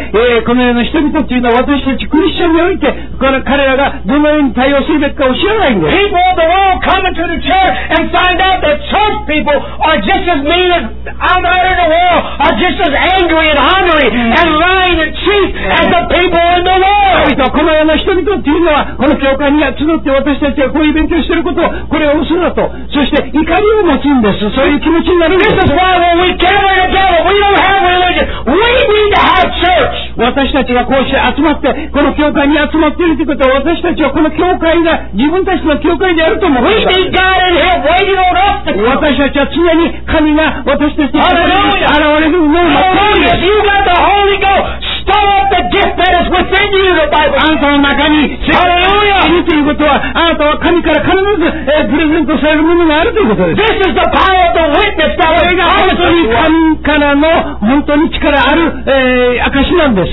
この世の人々というのは私たちクリスチャンにおいて彼らがどのように対応するべきかを知らないんです。 people of the world come into the church and find out that church people are just as mean as out there in the world, are just as angry and hungry and lying and cheat as the people in the world. この世の人々というのはこの教会に集って私たちはこういう勉強していることをこれは嘘だと、そして怒りを持つんです。そういう気持ちになるんです。 This is why when we gather together, we don't have religion. We need to have church. 私たちがこうして集まってこの教会に集まっているということは、私たちはこの教会が自分たちの教会であると思う。 We need God in here waiting on us to come. 私たちは常に神が私たちに現れるのを待っている。 You got the Holy Ghost. Stir up the gift that is within you, the Bible. あなたの中に聖霊がいるということは、あなたは神から必ずプレゼントされるものがあるということです。 This is the power of the witness that is 本当に神からの本当に力ある、証なんです。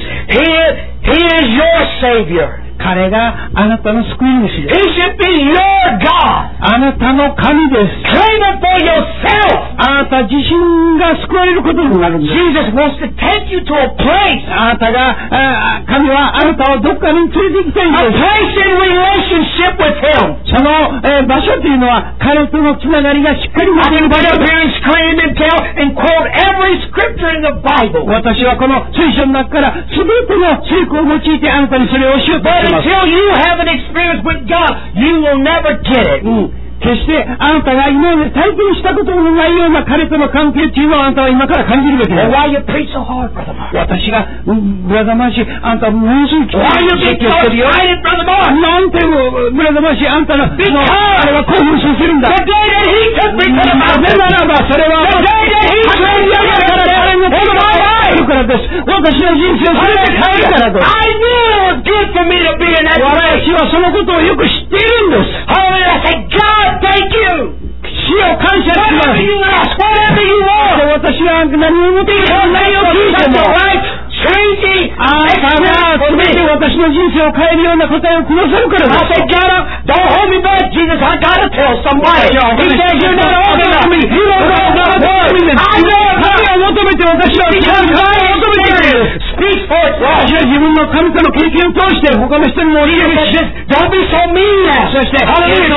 He is your Savior. 彼があなたの救い主です。 He should be your God. あなたの神です。 Claim it for yourself. あなた自身が救われることになるんです。 Jesus wants to take you to a place. あなたが神はあなたをどっかに連れて行きたいんです。 A place in relationship with Him. その、場所というのは彼とのつながりがしっかり持てる場所です。 Scream and tell and quote every scripture in the Bible. 私はこの聖書の中から全ての聖句を用いてあなたにそれを教えています。 Until you have an experience with God, you will never get it. 決してあなたが今まで体験したことのないような彼との関係というのをあなたは今から感じるべきです。 Why you preach so hard, Brother Mark? 私がブラザーマーシー、あんたものすごい期 Why you 待 get so excited, Brother Mark? なんてブラザーマーシー、あんたのあれは興奮させるんだ。 The day that He took me to the な mountain. ぜならばそれは The day that He took me to the mountain. からです。私の人生を全て変えるからです。 I knew it was good for me to be in that place. 私はそのことをよく知っているんです。 Hallelujah. I said, God, thank you. 主を感謝します。 Whatever you ask, whatever you want. 私は何を持っているか何を聞いても Changing. あなたが全て私の人生を変えるような答えをくださるからです。 I said, God, don't hold me back, Jesus. I gotta tell somebody. He said, you're not open me. You don't know about the I know. 神を求めて私は神を求めている。 Speak for it. 私は自分の神との経験を通して他の人にも言えるし、 Don't be so mean now. そして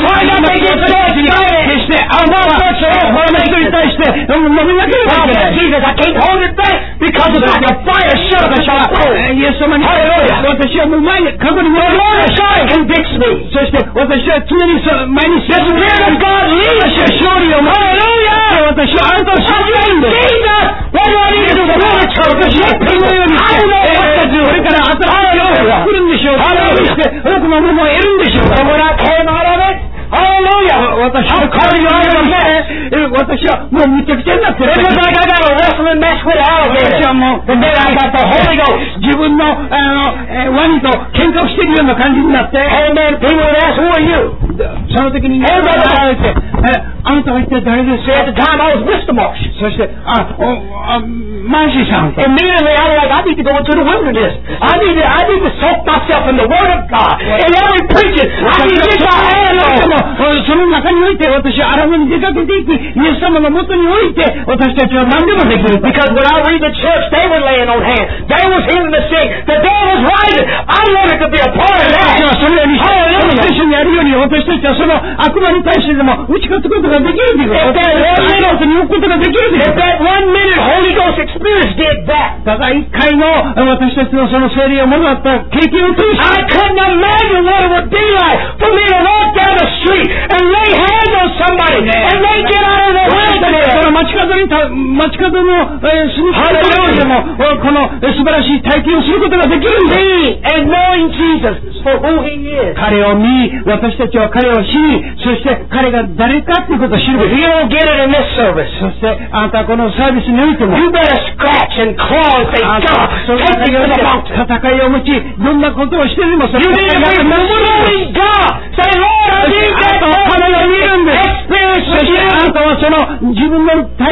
決してあなたは他の人に対して飲みなければいけない。 Jesus, I can't hold it back because it's like a fire shut up. イエス様に私はもう前に過去に戻る。 Convicts me. そして私は常に前に進む。 God leads us. 勝利を持つ。私はあなたを信じないんです。 What do I need to do? 私はこのようにこれから新しい世が来るんでしょう。そして多くのものを得るんでしょう。 And when I came out of it, hallelujah. 私は神の愛をね、私はもうむちゃくちゃになってる。 It was like I got a wrestling match with alligators. 私はもう And then I got the Holy Ghost. 自分のワニと喧嘩をしているような感じになって、 And then people would ask, who are you? その時にあなたは一体誰ですか? At the time I was Mr. Marsh. そしてマーシーさんと Immediately I was like, I need to go into the wilderness. I need to soak myself in the Word of God. In every preaching, I need to get my hand on it. その中において私は荒野に出かけていき、イエス様の元において私たちは何でもできる。 Because when I read the church, they were laying on hands. They was healing the sick. The dead was rising. I wanted to be a part of that. それより聖書にあるように私たちはその悪魔に対してでも打ち勝つことができるということ。に置くことができるということ。 If that 1 minute Holy Ghost experience did that, ただ一回の私たちのその聖霊をもらった経験を通して I couldn't imagine what it would be like for me to walk down the street and lay hands on somebody and they get out of the wilderness. その街角の住みかでもこの素晴らしい体験をすることができるんです。 And knowing Jesus for who He is. 彼を見、私たちは彼を知り、そして彼が誰かということを知るべき。 You don't get it in this service. そしてあなたはこのサービスにおいても You better scratch and claw and say, God, take me to the mountain. 戦いを持ち、どんなことをしてでもそれ You need to be moving God. Say, Lord, I need that 彼を見るんです。 experience そしてあなたはその自分の体験の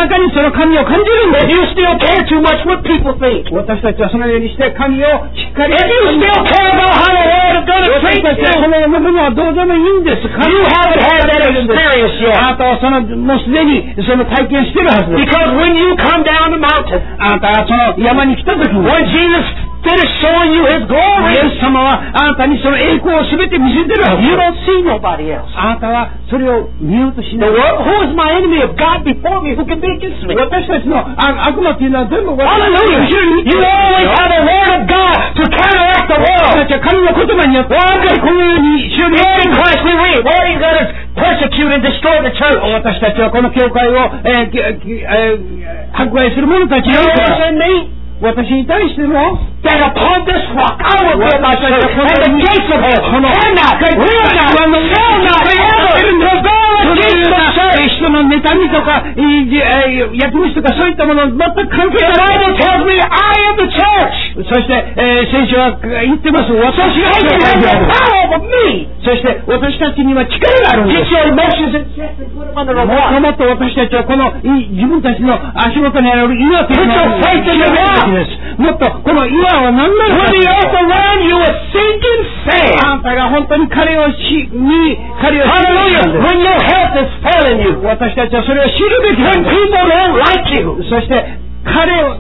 中にその神を感じるんです。 If you still care too much what people think. 私たちはそのようにして神をしっかり If you still care about how the world is going to 私 treat たちは you. この世のものはどうでもいいんです。 You haven't had that experience あな yet. たはそのもうすでにその体験してるはずです。 Because when you come down the mountain, あなたがその山に来た時に when Jesus finished showing you His イ glory, エス様はあなたにその栄光をすべて見せてるはず you で don't see nobody else. す。あなたはそれを見ようとし The ない。 world, who is my enemy of God before me? Who can be against me? 私たちの悪魔というのは全部 Hallelujah! You always have the Word of God to counteract the 私 world. たちは神の言葉によってこのように勝利 Here in Christ we read, where He's going to persecute and destroy the church. 私たちはこの教会を迫害する者たち You を know in me? 私に対しても That upon this rock I will build my church, and the gates of hell cannot, will not, shall not ever 人の妬みとか焼き虫とかそういったもの全く関係ない。 The Bible tells me I am the church. そして聖書は言ってます。私が Satan has no power over me. そして私たちには力があるんで Get す。 your emotions in check and put them under the も water. っともっと私たちはこの自分たちの足元にある岩というのを知るべきです。もっとこの岩は何なのか。 When the earth around you is sinking sand. あなたが本当に彼を知る Hallelujah. When your health is failing you. 私たちはそれを知るべきな When んです。 people don't like you. そして人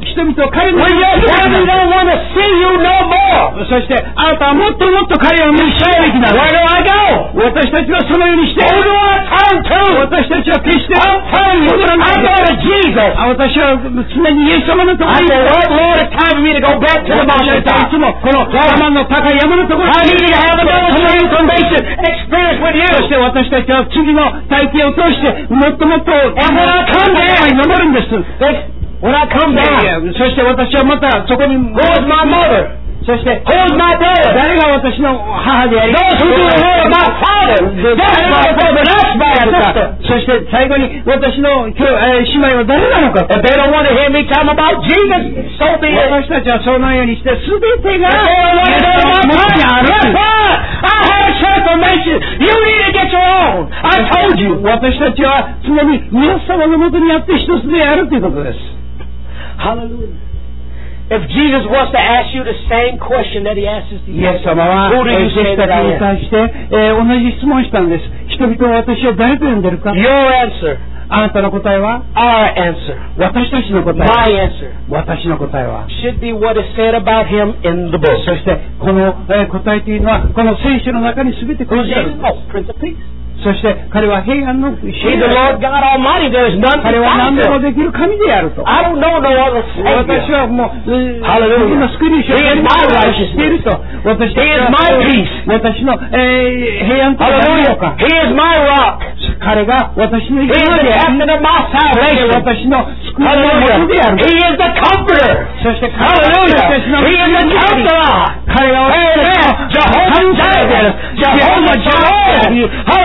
々を彼に When your family don't want to see you no more. そしてあなたはもっともっと彼を見知るべきなん Where で do I go? す。私たちはそのようにして Who do I turn to? 私たちは決して I'm telling you, I go to Jesus. 私は常にイエス様のとこ I ろ say, に Lord, it's time for me to go back to the 私 mountain たちはいつ top. もこの山の高い山のところ I に need to have another transformation experience with そし you. て私たちは次の体験を通してもっともっとに登るんです。 When I come down, そして私はまたそこに who is my mother? そして Who is my brother? 誰が私の母であり Those who do the will of my father. That's my brother. That's my sister. そして最後に私の姉妹は誰なのか If they don't want to hear me talk about Jesus, so be it. 私たちはそのようにして全てが If they don't want to go to my 元にあ father, る guess what? I have a transformation. You need to get your own. I told you. 私たちは常にイエス様のもとにあって一つであるということです。 Hallelujah. If Jesus wants to ask you the same question that He asks us to イエス様は who do you 弟子 say た that I ちに am? 対して同じ質問をしたんです。人々は私を誰と呼んでるか Your answer, あなたの答えは our answer, 私たちの答え my は answer 私の答えは should be what is said about Him in the book. そしてこの答えというのはこの聖書の中に全て書い Who's てある Jesus? Oh, Prince of Peace. そして彼は平安の主 He's the Lord God Almighty. There is none 彼は何でも beside Him. できる神であると I don't know no other 私 Savior. はもう Hallelujah. 自分の救い主を He is やり my していると私たち He is は my peace. 私の平安とは何なの Hallelujah. か He is my rock. 彼が私の He is 生き the 物であり captain of my salvation. 私の救いの Hallelujah. 元である He is the comforter. そして彼は Hallelujah. 私の He is the counselor. 彼が私の Jehovah Jireh. Jehovah Jireh.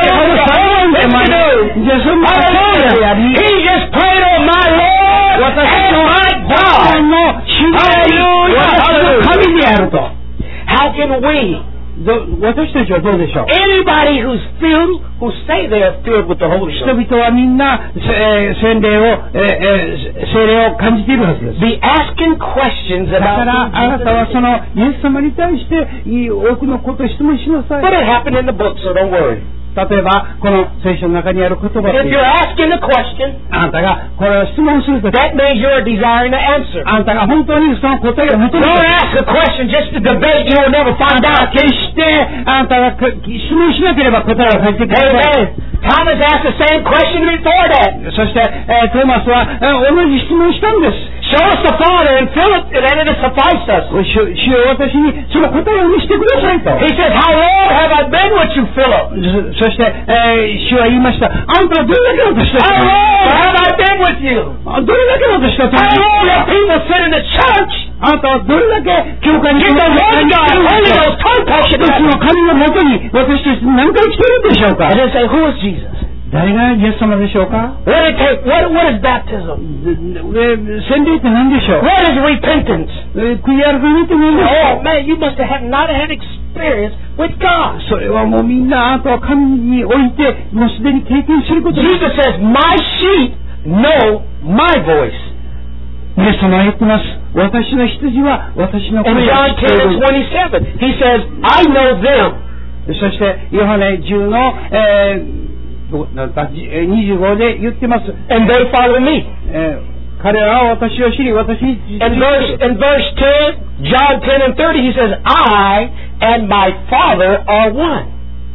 Hallelujah. じゃあそんなことであり Hallelujah. He just prayed on my Lord 私の and my God. の主であり Hallelujah. 私の神であると How can we, 私たちはどうでしょう anybody who say they are filled with the Holy 人 Spirit, 々はみんな洗礼を聖霊を感じているはずです be asking questions だから about あなたは who そのイエス様に対して多くのことを質問しなさい But it happened in the book, so don't worry. 例えばこの聖書の中にある言葉 If you're asking a question, あなたがこれを質問するとき that means you're desiring to answer. あなたが本当にその答えを求め Don't て ask a question just to debate. You will never find out. 決してあなたが質問しなければ答えを返してください Amen. Thomas asked the same question before that. そして、トーマスは同じ質問をしたんです。 Show us the Father and fill it, and then it sufficed us. 主よ私にその答えを見せてくださいと。 He said, How long have I been with you, Philip? そして、主は言いました。あんたはどれだけ私と How long have I been with you? どれだけ私と How long have people sit in the church? あなたはどれだけ教会に Get the Holy Ghost tongue talking 一つの神のもとに私たち何回来てるんでしょうか And then say, Who is Jesus? 誰がイエス様でしょうか What did it take? What is baptism? 洗礼って何でしょう What is repentance? 悔い改めって何でしょ Oh man, you must have not had experience with God. うそれはもうみんなあなたは神においてもうすでに経験することです Jesus says, My sheep know my voice. イエス様は言ってます。私の羊は私の声 In を John 知ってい 10 and る。 27, he says, I know them. そしてヨハネ10の、25で言ってます。 And they follow me. 彼らは私を知り、私に知り。 In verse 10, John 10 and 30, he says, I and my Father are one.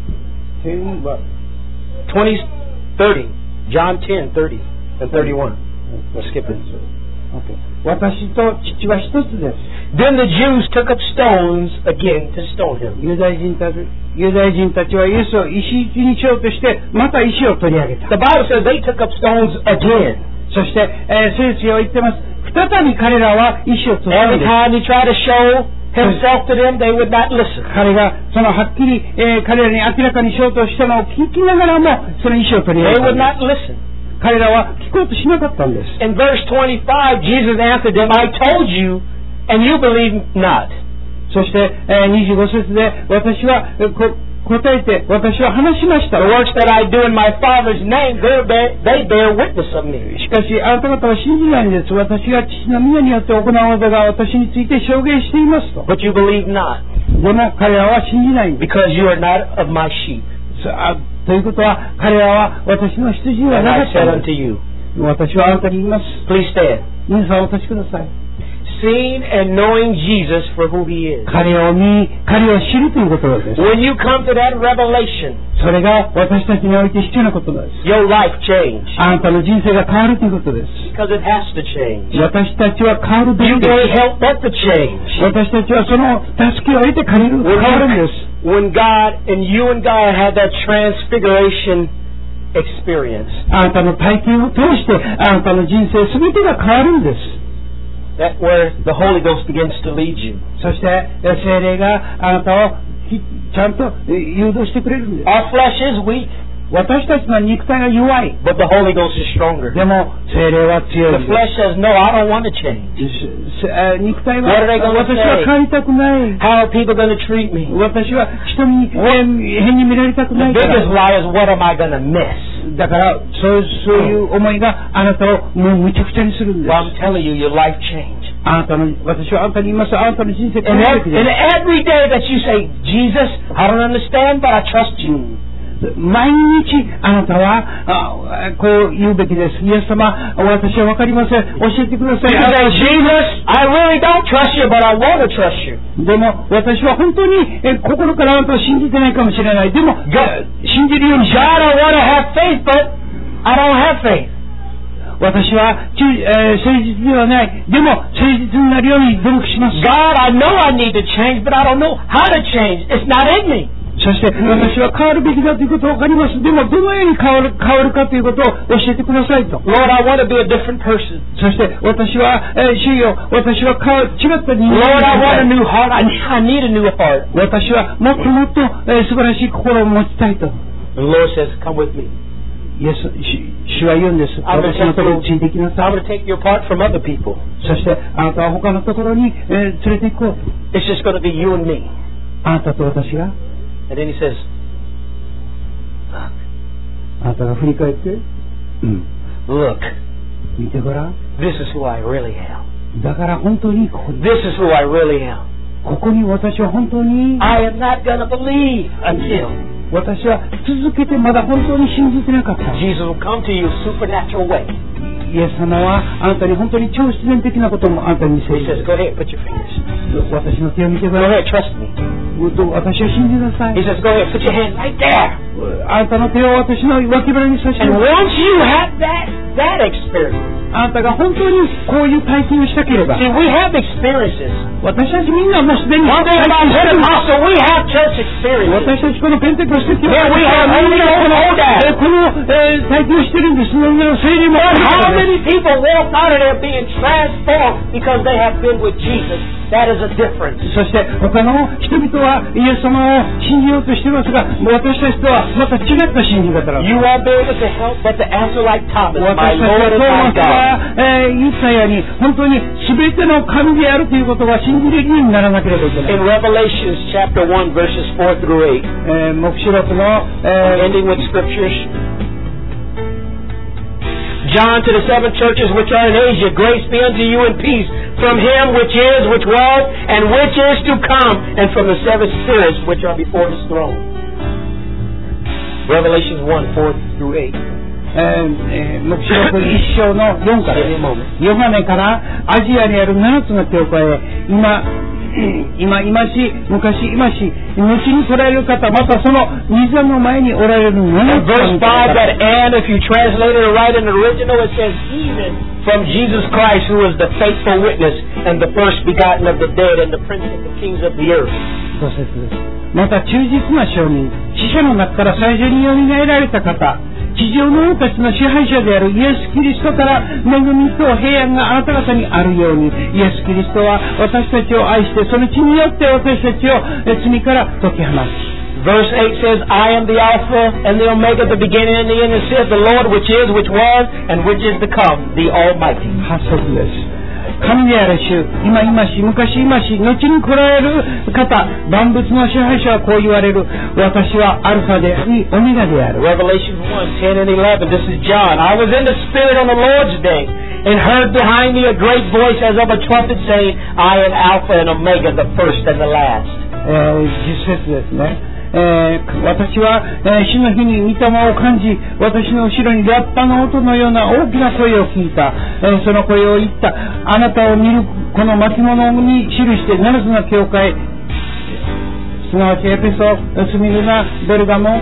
20, 30. John 10, 30 and 31. Let's skip it. Okay. 私と父は一つです。 Then the Jews took up stones again to stone him. ユダヤ人たちはイエスを石打ちにしようとしてまた石を取り上げた。 The Bible says they took up stones again. そして、聖書は言ってます。再び彼らは石を取り上 Every げた。 time he tried to show himself to them, they would not listen. 彼がそのはっきり、彼らに明らかにしようとしたのを聞きながらもその石を取り上 They げ would た。 not listen. 彼らは聞こうとしなかったんです。 In verse 25, Jesus answered them, I told you, and you believe not. そして、25節で私は答えて私は話しました。 The works that I do in my Father's name, they bear witness of me. しかしあなた方は信じないんです。私が父の皆によって行う技が私について証言していますと。 But you believe not, でも彼らは信じないんです。 because you are not of my sheep. ということは彼らは私の羊では And な I かった said んで unto you, す。私はあなたに言います。 please stand. 皆さんお立ちください。 Seeing and knowing Jesus for who he is. 彼を見、彼を知るということです。 When you come to that revelation, それが私たちにおいて必要なことです。 your life change. あなたの人生が変わるということです。 Because it has to change. 私たちは変わるべ You きで can't す。 help but to change. 私たちはその助けを得て変わるんです。 When God and you and God had that transfiguration experience, あなたの体験を通してあなたの人生すべてが変わるんです。 that where the Holy Ghost begins to lead you. そして聖霊があなたをちゃんと誘導してくれるんです。 Our flesh is weak, 私たちの肉体が弱い。 but the Holy Ghost is stronger. でも聖霊は強い The んで flesh says, no, I don't want to change. す。肉体は What are they gonna say? 私は変わりたくない。 How are people going to treat me? 私は人に変に見られたくな The いか biggest ら。 lie is, what am I going to miss? だからそういう思いがあなたをもうむちゃくちゃにするんです。 Well, I'm telling you, your life changed. 私はあなたに言います。あなたの人生変 And わるべきで every day that you say, Jesus, I don't understand, but I trust you. す。毎日あなたはこう言うべきです。イエス様、私は分かりません。教えてください。 You say, Jesus, I really don't trust you, but I want to trust you. でも私は本当に心からあなたを信じてないかもしれない。でも信じるようにし God, I want to have faith, but I don't have faith. 私は誠実ではない。でも誠実になるように努力します。 God, I know I need to change, but I don't know how to change. It's not in me. そして私は変わるべきだということを分かります。でもどのように変わるかということを教えてくださいと。 Lord, I want to be a different person. そして私は主よ、私は違った人間 Lord, I want a に new heart. I need a new heart. 私はもっともっと素晴らしい心を持ちたいと。 The Lord says, come with me. イエス主は言うんです。 I'm going 私のところについていきなさ to い。 take you apart from other people. そしてあなたは他のところに連れて行こう。 It's just going to be you and me. あなたと私が。 And then he says, あなたが振り返って、 look, 見てごらん。 this is who I really am. だから本当にここに This is who I really am. ここに私は本当に I am not going to believe until 私は続けてまだ本当に信じてなかった。 Jesus will come to you supernatural way. イエス様はあなたに本当に超自然的なこともあなたに見せ He says, る。 go ahead, put your fingers. 私の手を見てご Go らん。 ahead, trust me. 私を信じなさい He。says, go ahead, put your hand right there. あなたの手を私の脇腹に差し And 出 once you have that experience, あなたが本当にこういう体験をしたければ see, we have experiences. 私たちみんなもうすでに One thing about Pentecostal, we have church experiences. 私たちこのペンテコステ教 Yeah, we have only that. この体験をしてるんです。聖霊も How many people walk out of there being transformed because they have been with Jesus? That is a difference. そして他の人々はイエス様を信じようとしていますが、私たちとはまた違った信じ方だ。 You won't be able to help but to answer like Thomas, 私 my たち Lord は and トー my マス God. が、言ったように本当に全ての神であるということが信じれるようにならなければいけない。 In Revelations chapter 1 verses 4 through 8, 黙示録の、 ending with scriptures, John to the 7 churches which are in Asia, grace be unto you and peace from him which is, which was, and which is to come, and from the 7 spirits which are before his throne. Revelations 1, 4 through 8. 黙示録1章の4からヨハネからアジアにある7つの教会へ今いまし、昔いまし、後に来られる方、またその御座の前におられる7つの方。 Verse 5 that and if you translate it right in the original, it says even from Jesus Christ, who is the faithful witness and the first begotten of the dead and the prince of the kings of the earth. そうです。また忠実な証人、死者の中から最初によみがえられた方、地上の王たちの支配者であるイエス・キリストから恵みと平安があなた方にあるように、イエス・キリストは私たちを愛してその血によって私たちを罪から解き放つ。 Verse 8 says, I am the Alpha and the Omega, the beginning and the end, and saith the Lord, which is, which was, and which is to come, the Almighty. 8節です。神である主、今いまし、昔いまし、後に来られる方、万物の支配者はこう言われる。私はアルファであり、オメガである。 Revelation 1, 10 and 11, this is John. I was in the Spirit on the Lord's day, and heard behind me a great voice as of a trumpet saying, I am Alpha and Omega, the first and the last. 10節ですね。私は、主の日に御霊を感じ、私の後ろにラッパの音のような大きな声を聞いた。その声を言った。あなたを見るこの巻物に記して7つの教会、すなわちエペソ、スミルナ、ベルガモ、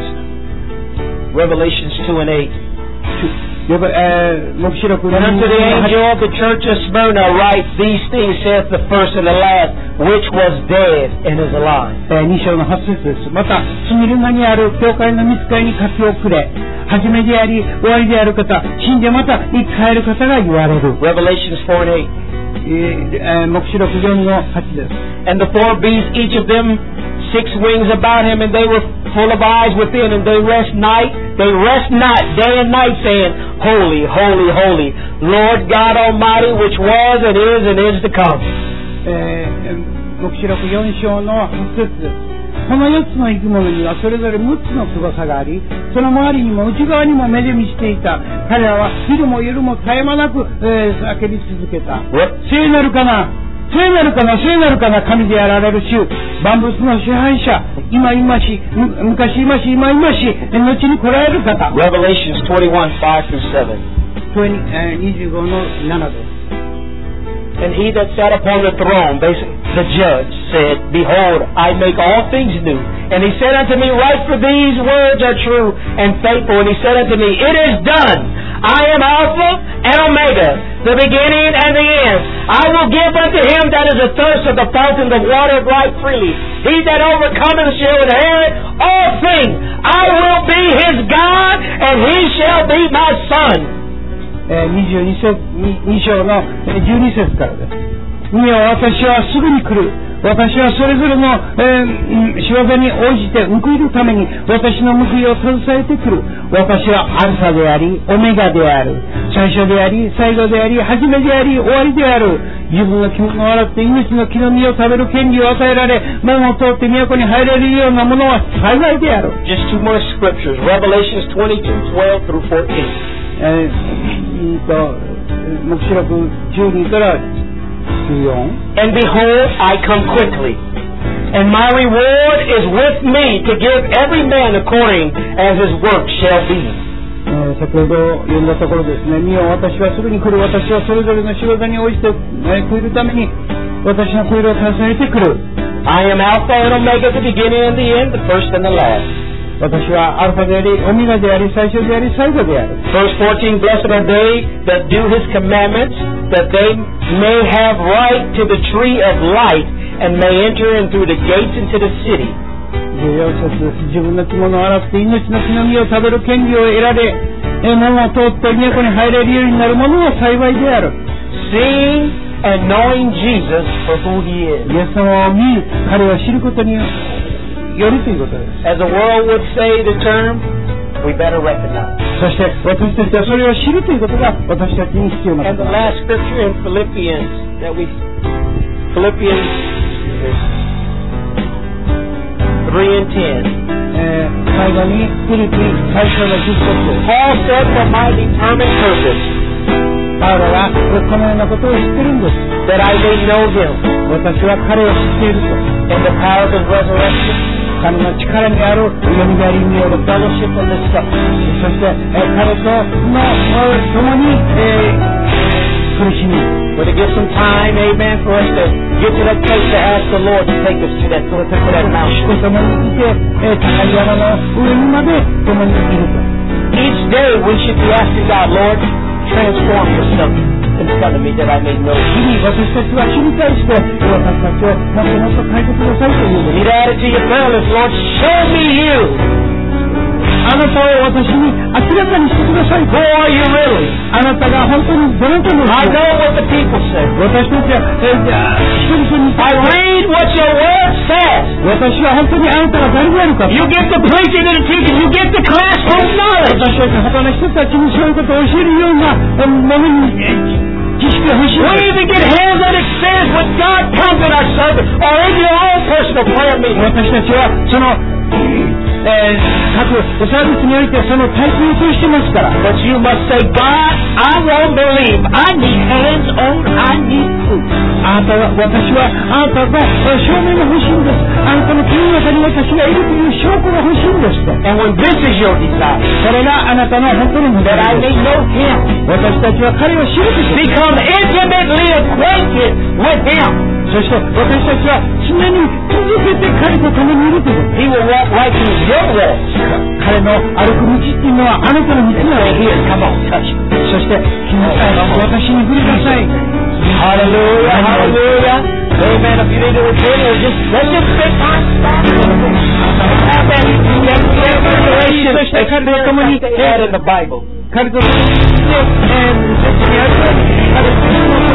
Revelations 2 and 8. 黙示録 And unto the angel of the church of Smyrna write, These things saith the first and the last, which was dead and is alive. 2章の8節です。また、スミルナにある教会の御使いに書きをくれ、初めであり、終わりである方、死んでまた生き返る方が言われる。 Revelations 4 and 8。黙示録4の8です。 And the 4 beasts, each of them 6 wings about him, and they were full of eyes within, and they rest not day and night, saying, Holy, holy, holy, Lord God Almighty, which was and is to come. 黙示録4章の8節です。この4つの生き物にはそれぞれ6つの翼があり、その周りにも内側にも目で見していた。彼らは昼も夜も絶え間なく、叫び続けた。聖なるかな、聖なるかな、聖なるかな、神であられる主、万物の支配者、今いまし、昔いまし、今いまし、後に来られる方。 Revelations 21, 5 through 7. 25の7です。 And he that sat upon the throne, basically the judge, said, Behold, I make all things new. And he said unto me, Write, for these words are true and faithful. And he said unto me, It is done. I am Alpha and Omega, the beginning and the end. I will give unto him that is athirst of the fountain of water of life freely. He that overcometh shall inherit all things. I will be his God, and he shall be my son. 22章の12節からです。見よ、私はすぐに来る。私はそれぞれの、仕業に応じて報いるために私の報いを携えてくる。私はアルファであり、オメガである。最初であり、最後であり、初めであり、終わりである。自分の着物を洗って命の木の実を食べる権利を与えられ、門を通って都に入れるようなものは幸いである。 Just 2 more scriptures. Revelations 22, 12 through 14. 黙示録12から14。 And behold, I come quickly, and my reward is with me to give every man according as his work shall be. 先ほど読んだところですね。見よ、私はすぐに来る。私はそれぞれの仕業に応じて食いるために私の食いるを携えてくる。 I am Alpha and Omega, the beginning and the end, the first and the last. 私はアルファであり、オメガであり、最初であり、最後である。 Verse 14, Blessed are they that do his commandments, that they may have right to the tree of life, and may enter in through the gates into the city. 14節です。自分の着物を洗って命の木の実を食べる権利を得られ、門を通って都に入れるようになる者は幸いである。 Seeing and knowing Jesus for who he is. イエス様を見、彼を知ることによるということです。 As the world would say the term, we better recognize. そして私たちはそれを知るということが私たちに必要なことです。 And the last scripture in Philippians that Philippians 3 and 10. 最後にフィリピン最初の10節です。 Paul said, For my determined purpose パウロがこのようなことを知ってるんです。 that I may know him 私は彼を知っていると。 and the power of his resurrection 彼の力にあるよみがえりによる fellowship of his suffering そして彼との共に苦しみ but to give some time, amen, for us to get to that place to ask the Lord to take us to that mountain 主と共にいて高い山の上にまで共にいると。 each day we should be asking God, Lord, transform yourself in front of me that I may know you 日々私たちは主に対して私たちをもっともっと変えてくださいということ you need to add it to your prayer list, Lord, show me you あなたを私に明らかにしてください。 who are you really あなたが本当にどなたの I know what the people say 私たちは人々に I read what your word says 私は本当にあなたが誰であるか you get the preaching and the teaching you get the classroom knowledge 私たち他の人たちにそういうことを教えるようなものに知識が欲しい we even get hands-on experience when God comes in our service or in your own personal prayer meeting 私たちはその各サービスにおいてその体験を通してますから but you must say God I won't believe I need hands-on I need proof あなたは私はあなたが証明が欲しいんですあなたの手の中に私がいるという証拠が欲しいんですと and when this is your desire それがあなたの本当の願 that I いで may す know him 私たちは彼を知るとき become intimately acquainted with him そして私たちは常に続けて彼と共にいるということ he will walk right through your walls 彼の歩く道っていうのはあなたの道なの here come on touch me そして私に触れなさい hallelujah hallelujah amen if you need to repent or just let's just spend time have that revelation そして彼と共に add in the Bible 彼と共にいて説にあるように彼と共に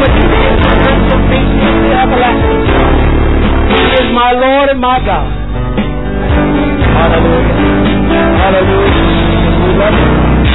He is my Lord and my God. Hallelujah. Hallelujah. We love you.